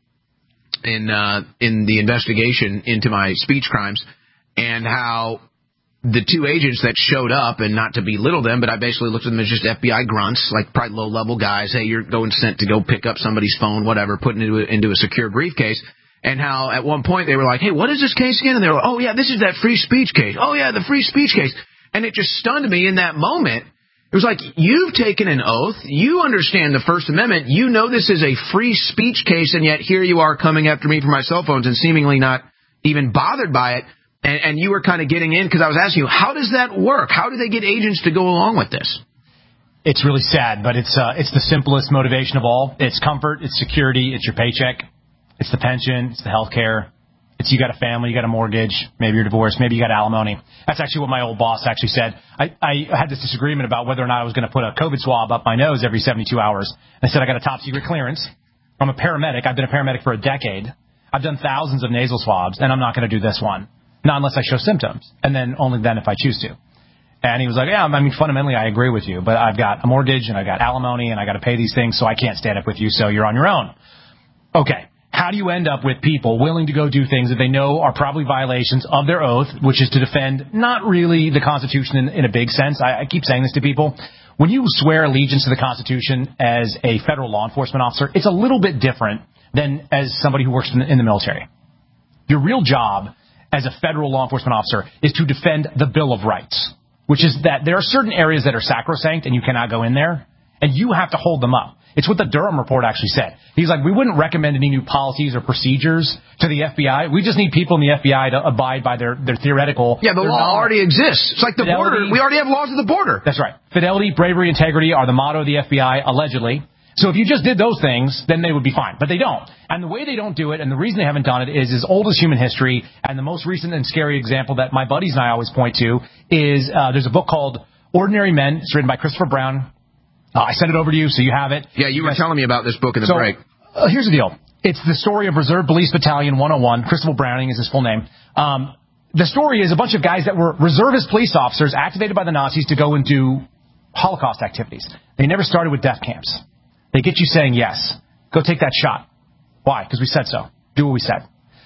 in uh, in the investigation into my speech crimes, and how the two agents that showed up, and not to belittle them, but I basically looked at them as just F B I grunts, like probably low-level guys. Hey, you're going sent to go pick up somebody's phone, whatever, put it into a, into a secure briefcase. And how at one point they were like, hey, what is this case again? And they were like, oh, yeah, this is that free speech case. Oh, yeah, the free speech case. And it just stunned me in that moment. It was like, you've taken an oath. You understand the First Amendment. You know this is a free speech case, and yet here you are coming after me for my cell phones and seemingly not even bothered by it. And, and you were kind of getting in because I was asking you, how does that work? How do they get agents to go along with this? It's really sad, but it's uh, it's the simplest motivation of all. It's comfort. It's security. It's your paycheck. It's the pension, it's the health care, it's you got a family, you got a mortgage, maybe you're divorced, maybe you got alimony. That's actually what my old boss actually said. I, I had this disagreement about whether or not I was going to put a COVID swab up my nose every seventy-two hours. I said I got a top secret clearance. I'm a paramedic. I've been a paramedic for a decade. I've done thousands of nasal swabs, and I'm not going to do this one. Not unless I show symptoms, and then only then if I choose to. And he was like, yeah, I mean, fundamentally, I agree with you, but I've got a mortgage, and I've got alimony, and I got to pay these things, so I can't stand up with you, so you're on your own. Okay. How do you end up with people willing to go do things that they know are probably violations of their oath, which is to defend not really the Constitution in, in a big sense? I, I keep saying this to people. When you swear allegiance to the Constitution as a federal law enforcement officer, it's a little bit different than as somebody who works in the, in the military. Your real job as a federal law enforcement officer is to defend the Bill of Rights, which is that there are certain areas that are sacrosanct and you cannot go in there, and you have to hold them up. It's what the Durham report actually said. He's like, we wouldn't recommend any new policies or procedures to the F B I. We just need people in the F B I to abide by their, their theoretical... Yeah, the law already exists. It's like the border. We already have laws at the border. That's right. Fidelity, bravery, integrity are the motto of the F B I, allegedly. So if you just did those things, then they would be fine. But they don't. And the way they don't do it, and the reason they haven't done it, is as old as human history. And the most recent and scary example that my buddies and I always point to is uh, there's a book called Ordinary Men. It's written by Christopher Brown. Uh, I sent it over to you, so you have it. Yeah, you, you were guys, telling me about this book in the so, break. Uh, here's the deal. It's the story of Reserve Police Battalion one oh one. Christopher Browning is his full name. Um, the story is a bunch of guys that were reservist police officers activated by the Nazis to go and do Holocaust activities. They never started with death camps. They get you saying yes. Go take that shot. Why? Because we said so. Do what we said.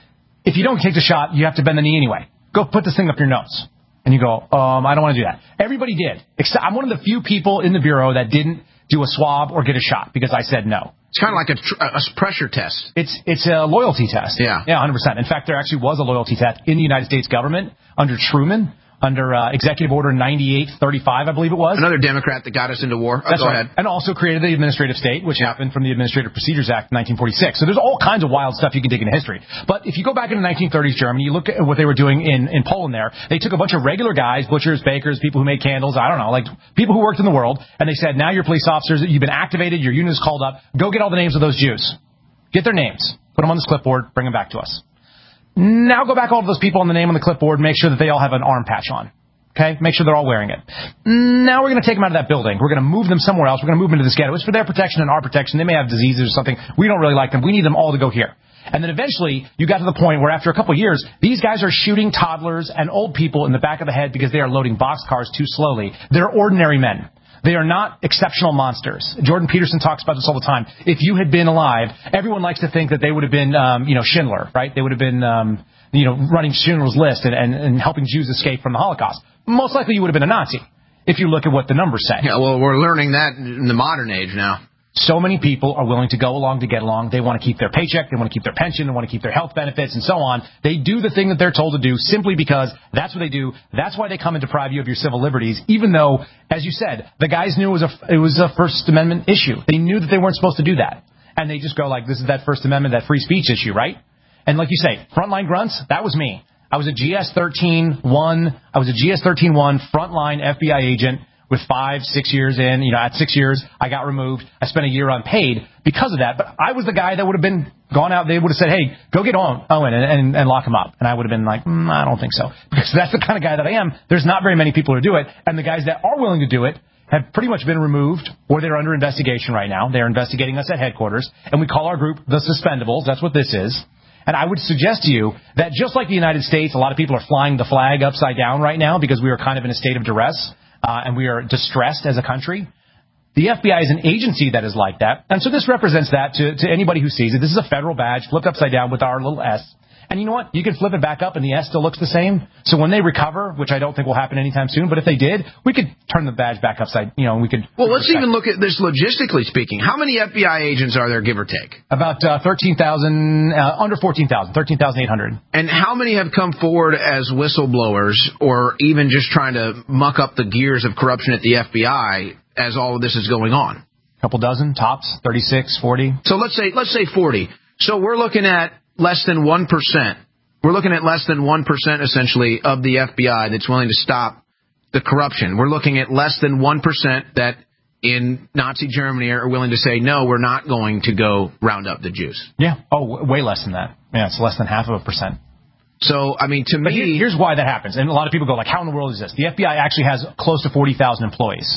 If you don't take the shot, you have to bend the knee anyway. Go put this thing up your nose. And you go, um, I don't want to do that. Everybody did. Except I'm one of the few people in the Bureau that didn't do a swab or get a shot because I said no. It's kind of like a, tr- a pressure test. It's it's a loyalty test. Yeah. Yeah, one hundred percent. In fact, there actually was a loyalty test in the United States government under Truman, under uh, Executive Order ninety-eight thirty-five, I believe it was. Another Democrat that got us into war. Oh, That's go right. ahead. And also created the administrative state, which happened from the Administrative Procedures Act in nineteen forty-six. So there's all kinds of wild stuff you can dig into history. But if you go back into nineteen thirties Germany, you look at what they were doing in, in Poland there. They took a bunch of regular guys, butchers, bakers, people who made candles, I don't know, like people who worked in the world, and they said, now you're police officers, you've been activated, your unit is called up, go get all the names of those Jews. Get their names. Put them on this clipboard, bring them back to us. Now go back all of those people on the name on the clipboard, make sure that they all have an arm patch on. Okay, make sure they're all wearing it. Now we're going to take them out of that building. We're going to move them somewhere else. We're going to move them into this ghetto. It's for their protection and our protection. They may have diseases or something. We don't really like them. We need them all to go here. And then eventually you got to the point where after a couple of years, these guys are shooting toddlers and old people in the back of the head because they are loading boxcars too slowly. They're ordinary men. They are not exceptional monsters. Jordan Peterson talks about this all the time. If you had been alive, everyone likes to think that they would have been, um, you know, Schindler, right? They would have been, um, you know, running Schindler's List and, and, and helping Jews escape from the Holocaust. Most likely you would have been a Nazi, if you look at what the numbers say. Yeah, well, we're learning that in the modern age now. So many people are willing to go along to get along. They want to keep their paycheck. They want to keep their pension. They want to keep their health benefits and so on. They do the thing that they're told to do simply because that's what they do. That's why they come and deprive you of your civil liberties, even though, as you said, the guys knew it was a, it was a First Amendment issue. They knew that they weren't supposed to do that. And they just go like, this is that First Amendment, that free speech issue, right? And like you say, frontline grunts, that was me. I was a G S thirteen one. I was a G S thirteen one frontline F B I agent with five, six years in. You know, at six years, I got removed. I spent a year unpaid because of that. But I was the guy that would have been gone out. They would have said, hey, go get Owen and, and, and lock him up. And I would have been like, mm, I don't think so. Because that's the kind of guy that I am. There's not very many people who do it. And the guys that are willing to do it have pretty much been removed, or they're under investigation right now. They're investigating us at headquarters. And we call our group the Suspendables. That's what this is. And I would suggest to you that just like the United States, a lot of people are flying the flag upside down right now because we are kind of in a state of duress, uh, and we are distressed as a country. The F B I is an agency that is like that. And so this represents that to, to anybody who sees it. This is a federal badge flipped upside down with our little S. And you know what? You can flip it back up and the S still looks the same. So when they recover, which I don't think will happen anytime soon, but if they did, we could turn the badge back upside, you know, and we could... Well, let's even look at this logistically speaking. How many F B I agents are there, give or take? About uh, thirteen thousand, uh, under fourteen thousand, thirteen thousand eight hundred. And how many have come forward as whistleblowers or even just trying to muck up the gears of corruption at the F B I as all of this is going on? A couple dozen, tops, thirty-six, forty. So let's say let's say forty. So we're looking at less than one percent. We're looking at less than one percent, essentially, of the F B I that's willing to stop the corruption. We're looking at less than one percent that in Nazi Germany are willing to say, no, we're not going to go round up the Jews. Yeah. Oh, w- way less than that. Yeah, it's less than half of a percent. So, I mean, to but me... Here, here's why that happens. And a lot of people go, like, how in the world is this? The F B I actually has close to forty thousand employees,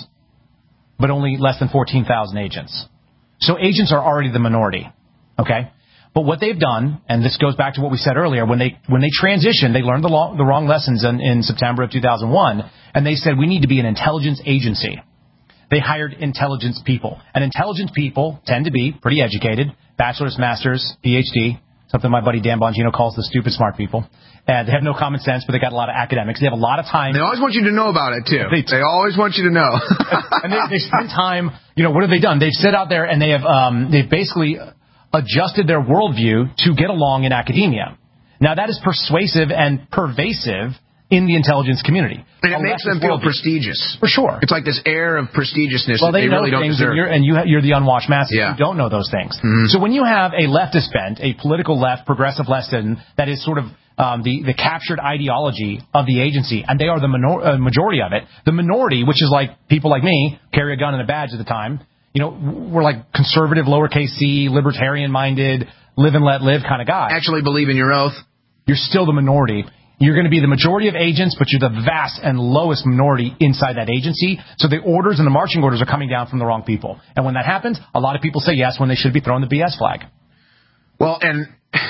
but only less than fourteen thousand agents. So agents are already the minority, okay? But what they've done, and this goes back to what we said earlier, when they when they transitioned, they learned the, lo- the wrong lessons in, in September of two thousand one, and they said, we need to be an intelligence agency. They hired intelligence people. And intelligence people tend to be pretty educated, bachelor's, master's, P H D, something my buddy Dan Bongino calls the stupid smart people. And they have no common sense, but they got a lot of academics. They have a lot of time. They always want you to know about it, too. They, they always want you to know. And they, they spend time, you know, what have they done? They've sit out there and they have, um, they've basically adjusted their worldview to get along in academia. Now, that is persuasive and pervasive in the intelligence community. And it makes them feel prestigious. For sure. It's like this air of prestigiousness well, that they, they really don't deserve. And you're, and you, you're the unwashed masses yeah. who don't know those things. Mm-hmm. So when you have a leftist bent, a political left, progressive left, that is sort of um, the, the captured ideology of the agency, and they are the minor, uh, majority of it, the minority, which is like people like me, carry a gun and a badge at the time, you know, we're like conservative, lowercase c, libertarian-minded, live and let live kind of guy. Actually believe in your oath. You're still the minority. You're going to be the majority of agents, but you're the vast and lowest minority inside that agency. So the orders and the marching orders are coming down from the wrong people. And when that happens, a lot of people say yes when they should be throwing the B S flag. Well, and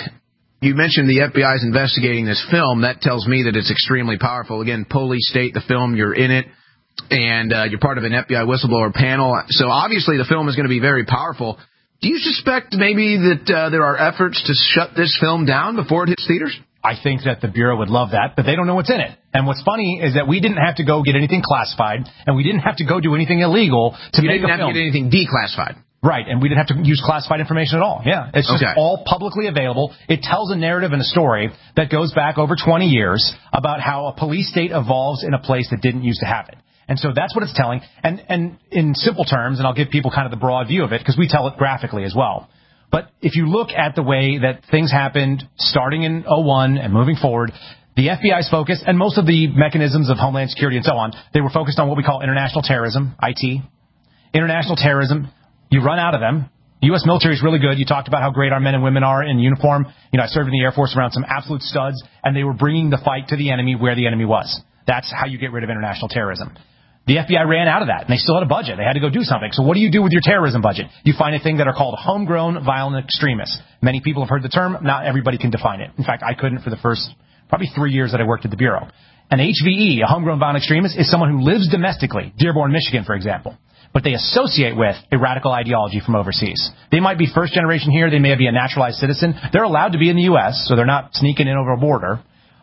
you mentioned the F B I is investigating this film. That tells me that it's extremely powerful. Again, Police State, the film, you're in it. And uh, you're part of an F B I whistleblower panel. So obviously the film is going to be very powerful. Do you suspect maybe that uh, there are efforts to shut this film down before it hits theaters? I think that the Bureau would love that, but they don't know what's in it. And what's funny is that we didn't have to go get anything classified, and we didn't have to go do anything illegal to you make a film. You didn't have to get anything declassified. Right, and we didn't have to use classified information at all. Yeah, it's just okay. all publicly available. It tells a narrative and a story that goes back over twenty years about how a police state evolves in a place that didn't used to have it. And so that's what it's telling. And, and in simple terms, and I'll give people kind of the broad view of it, because we tell it graphically as well. But if you look at the way that things happened starting in oh one and moving forward, the F B I's focus, and most of the mechanisms of Homeland Security and so on, they were focused on what we call international terrorism, I T. International terrorism, you run out of them. The U S military is really good. You talked about how great our men and women are in uniform. You know, I served in the Air Force around some absolute studs, and they were bringing the fight to the enemy where the enemy was. That's how you get rid of international terrorism. The F B I ran out of that, and they still had a budget. They had to go do something. So what do you do with your terrorism budget? You find a thing that are called homegrown violent extremists. Many people have heard the term. Not everybody can define it. In fact, I couldn't for the first probably three years that I worked at the Bureau. An H V E, a homegrown violent extremist, is someone who lives domestically, Dearborn, Michigan, for example, but they associate with a radical ideology from overseas. They might be first generation here. They may be a naturalized citizen. They're allowed to be in the U S, so they're not sneaking in over a border.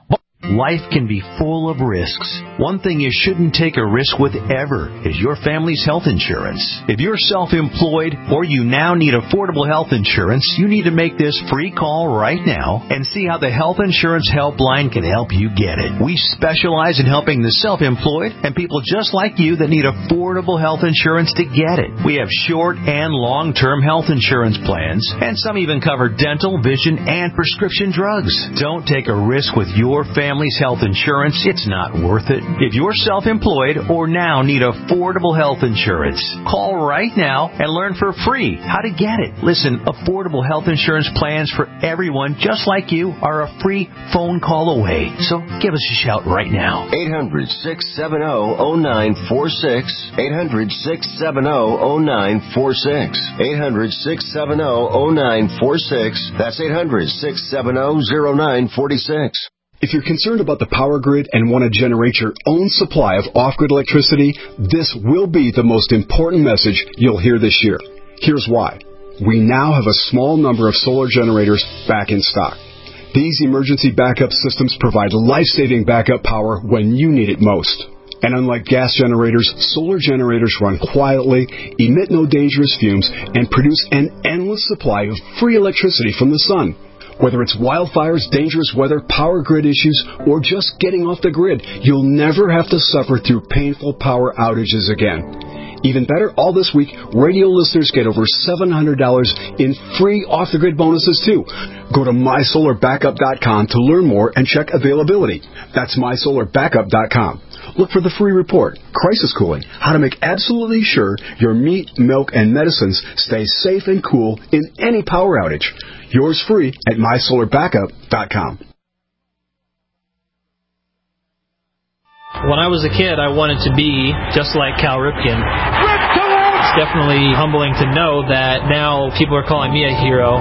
Life can be full of risks. One thing you shouldn't take a risk with ever is your family's health insurance. If you're self-employed or you now need affordable health insurance, you need to make this free call right now and see how the Health Insurance Helpline can help you get it. We specialize in helping the self-employed and people just like you that need affordable health insurance to get it. We have short and long-term health insurance plans, and some even cover dental, vision, and prescription drugs. Don't take a risk with your family family's health insurance, it's not worth it. If you're self-employed or now need affordable health insurance, call right now and learn for free how to get it. Listen, affordable health insurance plans for everyone just like you are a free phone call away. So give us a shout right now. eight hundred, six seven zero, zero nine four six. eight hundred, six seven zero, zero nine four six. eight hundred, six seven zero, zero nine four six. That's eight hundred, six seven zero, zero nine four six. If you're concerned about the power grid and want to generate your own supply of off-grid electricity, this will be the most important message you'll hear this year. Here's why. We now have a small number of solar generators back in stock. These emergency backup systems provide life-saving backup power when you need it most. And unlike gas generators, solar generators run quietly, emit no dangerous fumes, and produce an endless supply of free electricity from the sun. Whether it's wildfires, dangerous weather, power grid issues, or just getting off the grid, you'll never have to suffer through painful power outages again. Even better, all this week, radio listeners get over seven hundred dollars in free off-the-grid bonuses, too. Go to my solar backup dot com to learn more and check availability. That's my solar backup dot com. Look for the free report, Crisis Cooling, how to make absolutely sure your meat, milk, and medicines stay safe and cool in any power outage. Yours free at my solar backup dot com. When I was a kid, I wanted to be just like Cal Ripken. It's definitely humbling to know that now people are calling me a hero.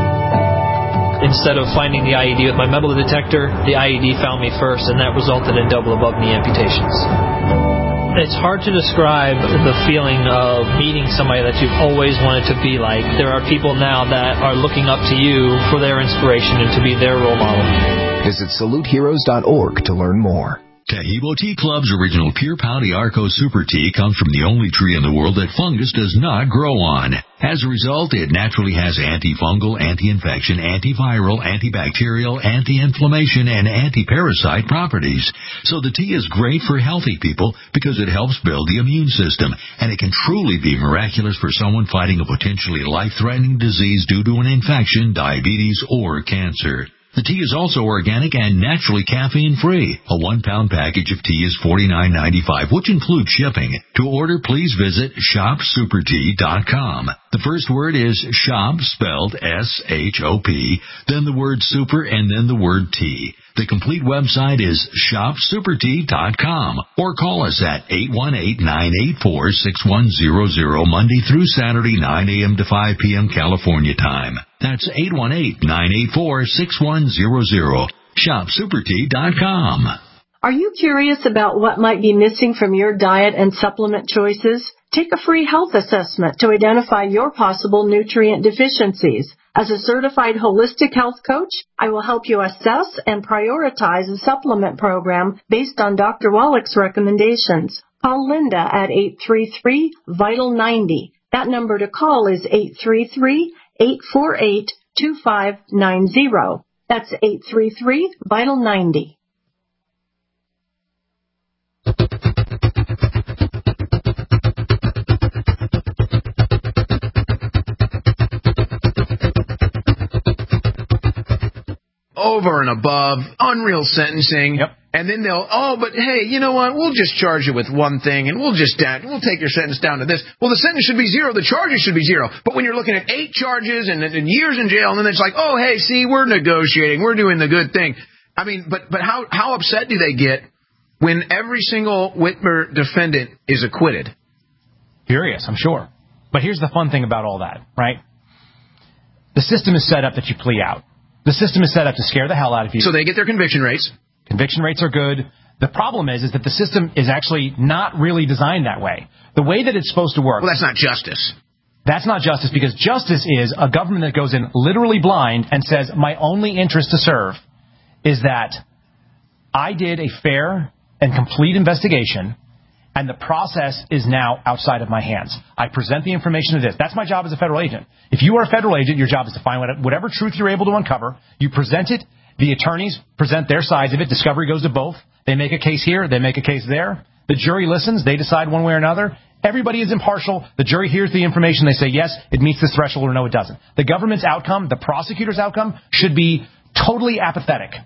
Instead of finding the I E D with my metal detector, the I E D found me first, and that resulted in double above-knee amputations. It's hard to describe the feeling of meeting somebody that you've always wanted to be like. There are people now that are looking up to you for their inspiration and to be their role model. Visit salute heroes dot org to learn more. Tahibo Tea Club's original Pure Pau Arco Super Tea comes from the only tree in the world that fungus does not grow on. As a result, it naturally has antifungal, anti-infection, antiviral, antibacterial, anti-inflammation, and anti-parasite properties. So the tea is great for healthy people because it helps build the immune system, and it can truly be miraculous for someone fighting a potentially life-threatening disease due to an infection, diabetes, or cancer. The tea is also organic and naturally caffeine-free. A one-pound package of tea is forty-nine ninety-five, which includes shipping. To order, please visit shop super tea dot com. The first word is shop, spelled S H O P, then the word super, and then the word tea. The complete website is shop super tea dot com, or call us at eight one eight, nine eight four, six one zero zero, Monday through Saturday, nine a.m. to five p.m. California time. That's eight one eight, nine eight four, six one zero zero. shop super tea dot com. Are you curious about what might be missing from your diet and supplement choices? Take a free health assessment to identify your possible nutrient deficiencies. As a certified holistic health coach, I will help you assess and prioritize a supplement program based on Doctor Wallach's recommendations. Call Linda at eight three three, vital ninety. That number to call is eight three three, eight four eight, two five nine zero. That's eight three three, vital ninety. Over and above, unreal sentencing. Yep. And then they'll, oh, but hey, you know what? We'll just charge you with one thing, and we'll just down, we'll take your sentence down to this. Well, the sentence should be zero. The charges should be zero. But when you're looking at eight charges and, and years in jail, and then it's like, oh, hey, see, we're negotiating. We're doing the good thing. I mean, but but how how upset do they get when every single Whitmer defendant is acquitted? Furious, I'm sure. But here's the fun thing about all that, right? The system is set up that you plea out. The system is set up to scare the hell out of you. So they get their conviction rates. Conviction rates are good. The problem is, is that the system is actually not really designed that way. The way that it's supposed to work. Well, that's not justice. That's not justice, because justice is a government that goes in literally blind and says, my only interest to serve is that I did a fair and complete investigation, and the process is now outside of my hands. I present the information to this. That's my job as a federal agent. If you are a federal agent, your job is to find whatever truth you're able to uncover. You present it. The attorneys present their sides of it. Discovery goes to both. They make a case here. They make a case there. The jury listens. They decide one way or another. Everybody is impartial. The jury hears the information. They say, yes, it meets this threshold, or no, it doesn't. The government's outcome, the prosecutor's outcome, should be totally apathetic.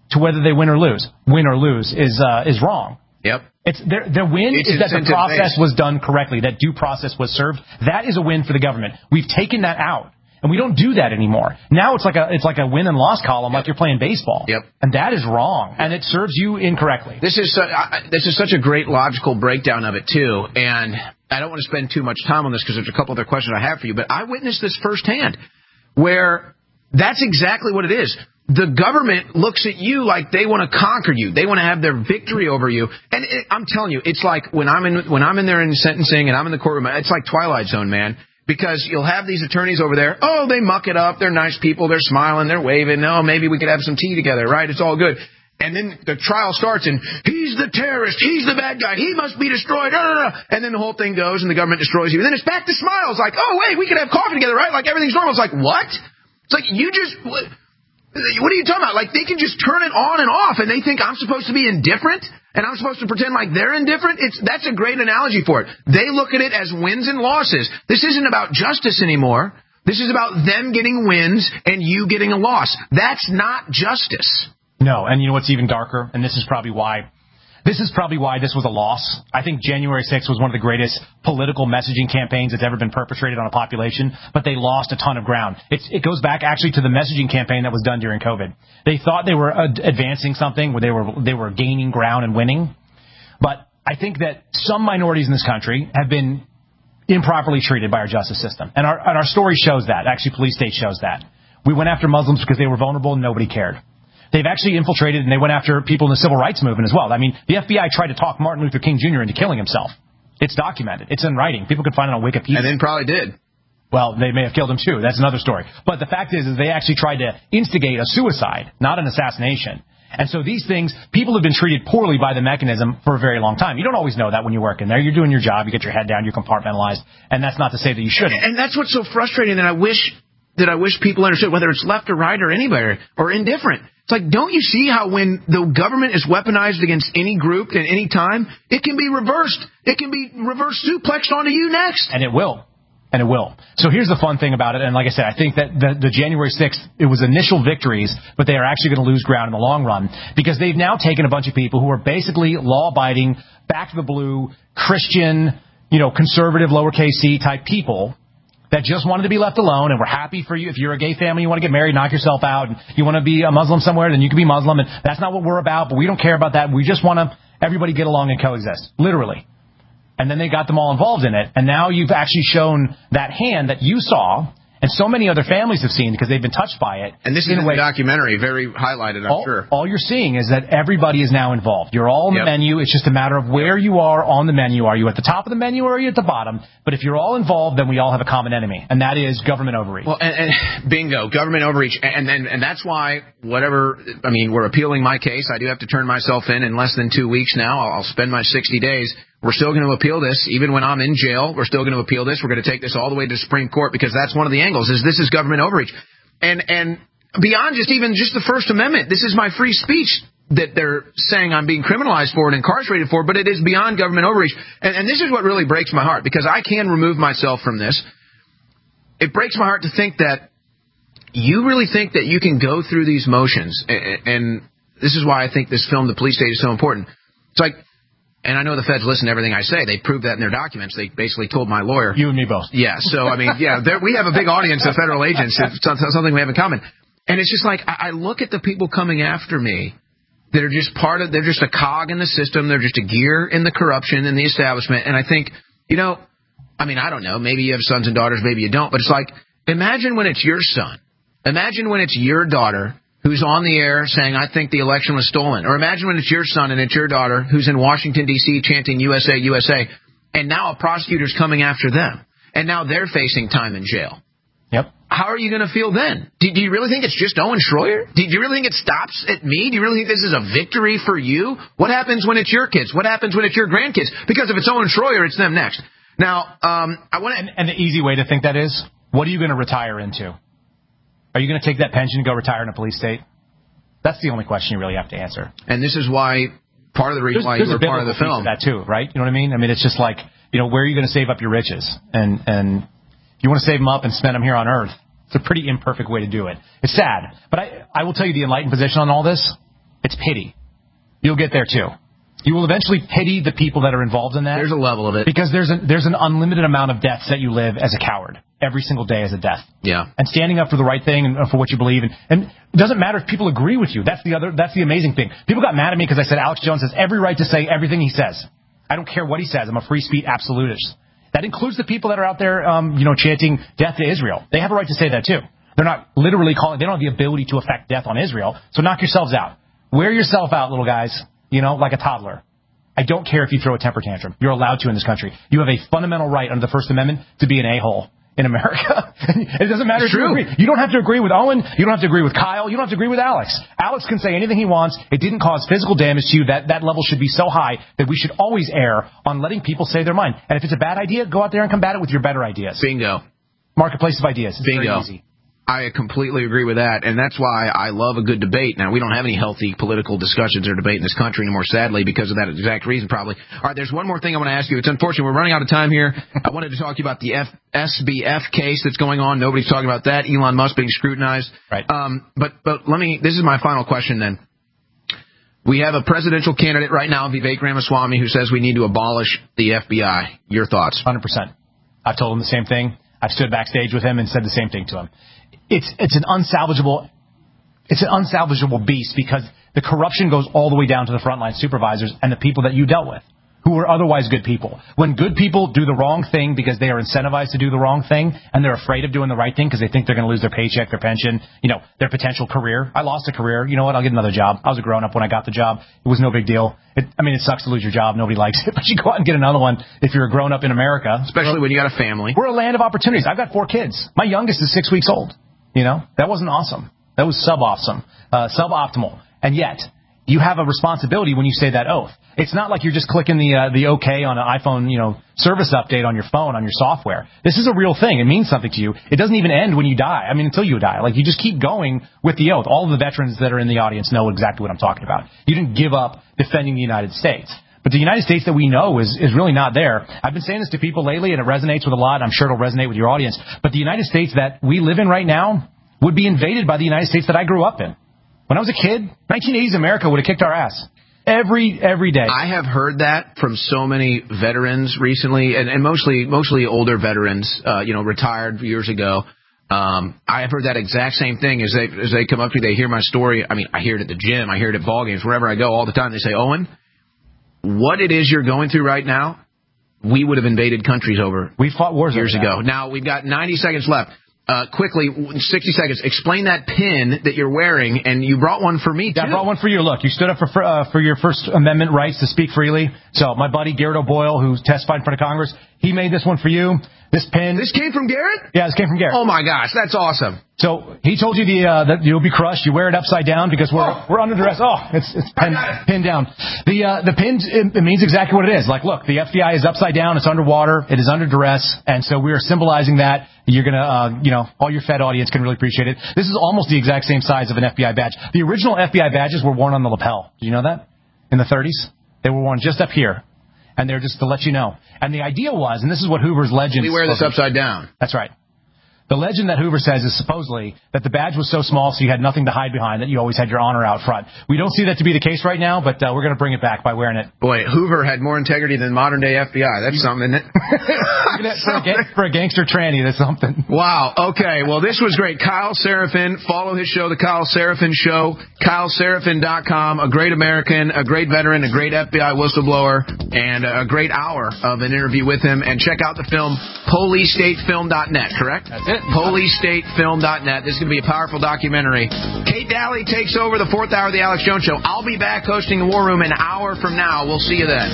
to whether they win or lose. Win or lose is uh, is wrong. Yep. It's their their win it's is that the process based. was done correctly, that due process was served. That is a win for the government. We've taken that out, and we don't do that anymore. Now it's like a it's like a win and loss column, yep. like you're playing baseball. Yep. And that is wrong, and it serves you incorrectly. This is su- I, this is such a great logical breakdown of it too, and I don't want to spend too much time on this because there's a couple other questions I have for you, but I witnessed this firsthand, where that's exactly what it is. The government looks at you like they want to conquer you. They want to have their victory over you. And it, I'm telling you, it's like when I'm in when I'm in there in sentencing and I'm in the courtroom, it's like Twilight Zone, man. Because you'll have these attorneys over there. Oh, they muck it up. They're nice people. They're smiling. They're waving. Oh, maybe we could have some tea together, right? It's all good. And then the trial starts, and he's the terrorist. He's the bad guy. He must be destroyed. No, no, no. And then the whole thing goes, and the government destroys you. And then it's back to smiles, like, oh, wait, we could have coffee together, right? Like everything's normal. It's like, what? It's like you just... What, What are you talking about? Like, they can just turn it on and off, and they think I'm supposed to be indifferent, and I'm supposed to pretend like they're indifferent? It's That's a great analogy for it. They look at it as wins and losses. This isn't about justice anymore. This is about them getting wins and you getting a loss. That's not justice. No, and you know what's even darker? And this is probably why... This is probably why this was a loss. I think January sixth was one of the greatest political messaging campaigns that's ever been perpetrated on a population, but they lost a ton of ground. It's, it goes back actually to the messaging campaign that was done during COVID. They thought they were uh, advancing something, where they were they were gaining ground and winning. But I think that some minorities in this country have been improperly treated by our justice system. And our, and our story shows that. Actually, Police State shows that. We went after Muslims because they were vulnerable and nobody cared. They've actually infiltrated, and they went after people in the civil rights movement as well. I mean, the F B I tried to talk Martin Luther King Junior into killing himself. It's documented. It's in writing. People can find it on Wikipedia. And then probably did. Well, they may have killed him, too. That's another story. But the fact is, is they actually tried to instigate a suicide, not an assassination. And so these things, people have been treated poorly by the mechanism for a very long time. You don't always know that when you work in there. You're doing your job. You get your head down. You're compartmentalized. And that's not to say that you shouldn't. And that's what's so frustrating that I wish that I wish people understood, whether it's left or right or anybody or indifferent. It's like, don't you see how when the government is weaponized against any group at any time, it can be reversed. It can be reverse suplexed onto you next. And it will. And it will. So here's the fun thing about it. And like I said, I think that the, the January sixth, it was initial victories, but they are actually going to lose ground in the long run because they've now taken a bunch of people who are basically law-abiding, back to the blue, Christian, you know, conservative, lowercase c type people that just wanted to be left alone, and we're happy for you. If you're a gay family, you want to get married, knock yourself out, and you want to be a Muslim somewhere, then you can be Muslim, and that's not what we're about, but we don't care about that. We just want to everybody get along and coexist, literally. And then they got them all involved in it, and now you've actually shown that hand that you saw, and so many other families have seen because they've been touched by it. And this is in the documentary, very highlighted, I'm all, sure. All you're seeing is that everybody is now involved. You're all on the yep. menu. It's just a matter of where you are on the menu. Are you at the top of the menu or are you at the bottom? But if you're all involved, then we all have a common enemy, and that is government overreach. Well, and, and bingo, government overreach. And, and, and that's why whatever, I mean, we're appealing my case. I do have to turn myself in in less than two weeks now. I'll, I'll spend my sixty days. We're still going to appeal this. Even when I'm in jail, we're still going to appeal this. We're going to take this all the way to the Supreme Court because that's one of the angles, is this is government overreach. And and beyond just even just the First Amendment, this is my free speech that they're saying I'm being criminalized for and incarcerated for, but it is beyond government overreach. And, and this is what really breaks my heart, because I can remove myself from this. It breaks my heart to think that you really think that you can go through these motions. And, and this is why I think this film, The Police State, is so important. It's like, and I know the feds listen to everything I say. They proved that in their documents. They basically told my lawyer. You and me both. Yeah. So, I mean, yeah, we have a big audience of federal agents. It's something we have in common. And it's just like, I look at the people coming after me that are just part of, they're just a cog in the system. They're just a gear in the corruption in the establishment. And I think, you know, I mean, I don't know. Maybe you have sons and daughters. Maybe you don't. But it's like, imagine when it's your son. Imagine when it's your daughter who's on the air saying, I think the election was stolen. Or imagine when it's your son and it's your daughter who's in Washington, D C chanting U S A, U S A, and now a prosecutor's coming after them. And now they're facing time in jail. Yep. How are you going to feel then? Do, do you really think it's just Owen Schroyer? Do you really think it stops at me? Do you really think this is a victory for you? What happens when it's your kids? What happens when it's your grandkids? Because if it's Owen Schroyer, it's them next. Now, um, I want to... And, and the easy way to think that is, what are you going to retire into? Are you going to take that pension and go retire in a police state? That's the only question you really have to answer. And this is why, part of the reason there's, why there's you were part of the film. That too, right? You know what I mean? I mean, it's just like, you know, where are you going to save up your riches? And and if you want to save them up and spend them here on Earth, it's a pretty imperfect way to do it. It's sad. But I, I will tell you the enlightened position on all this. It's It's pity. You'll get there, too. You will eventually pity the people that are involved in that. There's a level of it. Because there's, a, there's an unlimited amount of deaths that you live as a coward. Every single day is a death. Yeah. And standing up for the right thing and for what you believe in. And it doesn't matter if people agree with you. That's the other. That's the amazing thing. People got mad at me because I said Alex Jones has every right to say everything he says. I don't care what he says. I'm a free speech absolutist. That includes the people that are out there, um, you know, chanting death to Israel. They have a right to say that, too. They're not literally calling. They don't have the ability to affect death on Israel. So knock yourselves out. Wear yourself out, little guys, you know, like a toddler. I don't care if you throw a temper tantrum. You're allowed to in this country. You have a fundamental right under the First Amendment to be an a-hole in America. It doesn't matter if you agree. You don't have to agree with Owen. You don't have to agree with Kyle. You don't have to agree with Alex. Alex can say anything he wants. It didn't cause physical damage to you. That, that level should be so high that we should always err on letting people say their mind. And if it's a bad idea, go out there and combat it with your better ideas. Bingo. Marketplace of ideas. It's Bingo. very easy. I completely agree with that, and that's why I love a good debate. Now, we don't have any healthy political discussions or debate in this country anymore, sadly, because of that exact reason, probably. All right, there's one more thing I want to ask you. It's unfortunate. We're running out of time here. I wanted to talk to you about the F- S B F case that's going on. Nobody's talking about that. Elon Musk being scrutinized. Right. Um, but, but let me – this is my final question then. We have a presidential candidate right now, Vivek Ramaswamy, who says we need to abolish the F B I. Your thoughts? one hundred percent. I've told him the same thing. I've stood backstage with him and said the same thing to him. It's it's an unsalvageable it's an unsalvageable beast because the corruption goes all the way down to the frontline supervisors and the people that you dealt with, who are otherwise good people. When good people do the wrong thing because they are incentivized to do the wrong thing and they're afraid of doing the right thing because they think they're going to lose their paycheck, their pension, you know, their potential career. I lost a career. You know what? I'll get another job. I was a grown-up when I got the job. It was no big deal. It, I mean, it sucks to lose your job. Nobody likes it. But you go out and get another one if you're a grown-up in America. Especially when you got a family. We're a land of opportunities. I've got four kids. My youngest is six weeks old. You know, that wasn't awesome. That was sub-awesome, uh, suboptimal. And yet, you have a responsibility when you say that oath. It's not like you're just clicking the uh, the OK on an iPhone, you know, service update on your phone, on your software. This is a real thing. It means something to you. It doesn't even end when you die. I mean, until you die. Like, you just keep going with the oath. All of the veterans that are in the audience know exactly what I'm talking about. You didn't give up defending the United States. But the United States that we know is, is really not there. I've been saying this to people lately, and it resonates with a lot. I'm sure it'll resonate with your audience. But the United States that we live in right now would be invaded by the United States that I grew up in. When I was a kid, nineteen eighties America would have kicked our ass. Every every day. I have heard that from so many veterans recently, and, and mostly mostly older veterans, uh, you know, retired years ago. Um, I have heard that exact same thing as they as they come up to me. They hear my story. I mean, I hear it at the gym. I hear it at ball games, wherever I go all the time. They say, Owen, what it is you're going through right now, we would have invaded countries over. We fought wars years over that. ago. Now, we've got ninety seconds left. Uh, quickly, sixty seconds. Explain that pin that you're wearing, and you brought one for me, too. Yeah, I brought one for you. Look, you stood up for uh, for your First Amendment rights to speak freely. So my buddy Garrett O'Boyle, who testified in front of Congress, he made this one for you. This pin. This came from Garrett? Yeah, this came from Garrett. Oh, my gosh, that's awesome. So he told you the uh, that you'll be crushed. You wear it upside down because we're oh. we're under duress. Oh, it's it's pinned, pinned down. The uh, the pin it, it means exactly what it is. Like, look, the F B I is upside down. It's underwater. It is under duress, and so we are symbolizing that. You're gonna, uh, you know, all your Fed audience can really appreciate it. This is almost the exact same size of an F B I badge. The original F B I badges were worn on the lapel. Do you know that? In the thirties, they were worn just up here. And they're just to let you know. And the idea was, and this is what Hoover's legend... We wear this upside down. That's right. The legend that Hoover says is supposedly that the badge was so small so you had nothing to hide behind, that you always had your honor out front. We don't see that to be the case right now, but uh, we're going to bring it back by wearing it. Boy, Hoover had more integrity than modern-day F B I. That's something, isn't it? for, a ga- for a gangster tranny, that's something. Wow. Okay, well, this was great. Kyle Seraphin. Follow his show, The Kyle Seraphin Show. Kyle Seraphin dot com. A great American, a great veteran, a great F B I whistleblower, and a great hour of an interview with him. And check out the film, police state film dot net, correct? That's it. police state film dot net. This is going to be a powerful documentary. Kate Daly takes over the fourth hour of the Alex Jones Show. I'll be back hosting the War Room an hour from now. We'll see you then.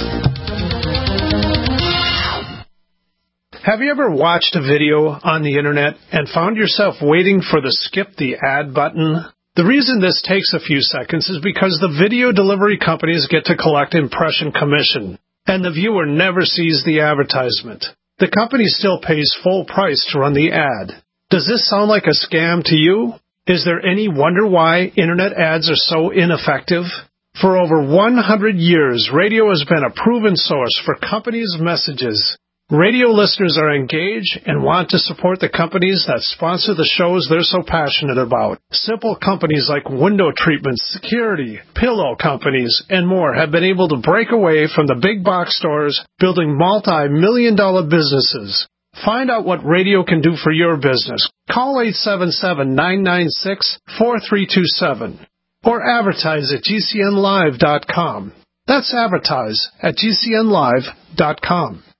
Have you ever watched a video on the internet and found yourself waiting for the skip the ad button? The reason this takes a few seconds is because the video delivery companies get to collect impression commission, and the viewer never sees the advertisement. The company still pays full price to run the ad. Does this sound like a scam to you? Is there any wonder why internet ads are so ineffective? For over one hundred years, radio has been a proven source for companies' messages. Radio listeners are engaged and want to support the companies that sponsor the shows they're so passionate about. Simple companies like window treatment, security, pillow companies, and more have been able to break away from the big box stores, building multi-million dollar businesses. Find out what radio can do for your business. Call eight seven seven, nine nine six, four three two seven or advertise at G C N live dot com. That's advertise at G C N live dot com.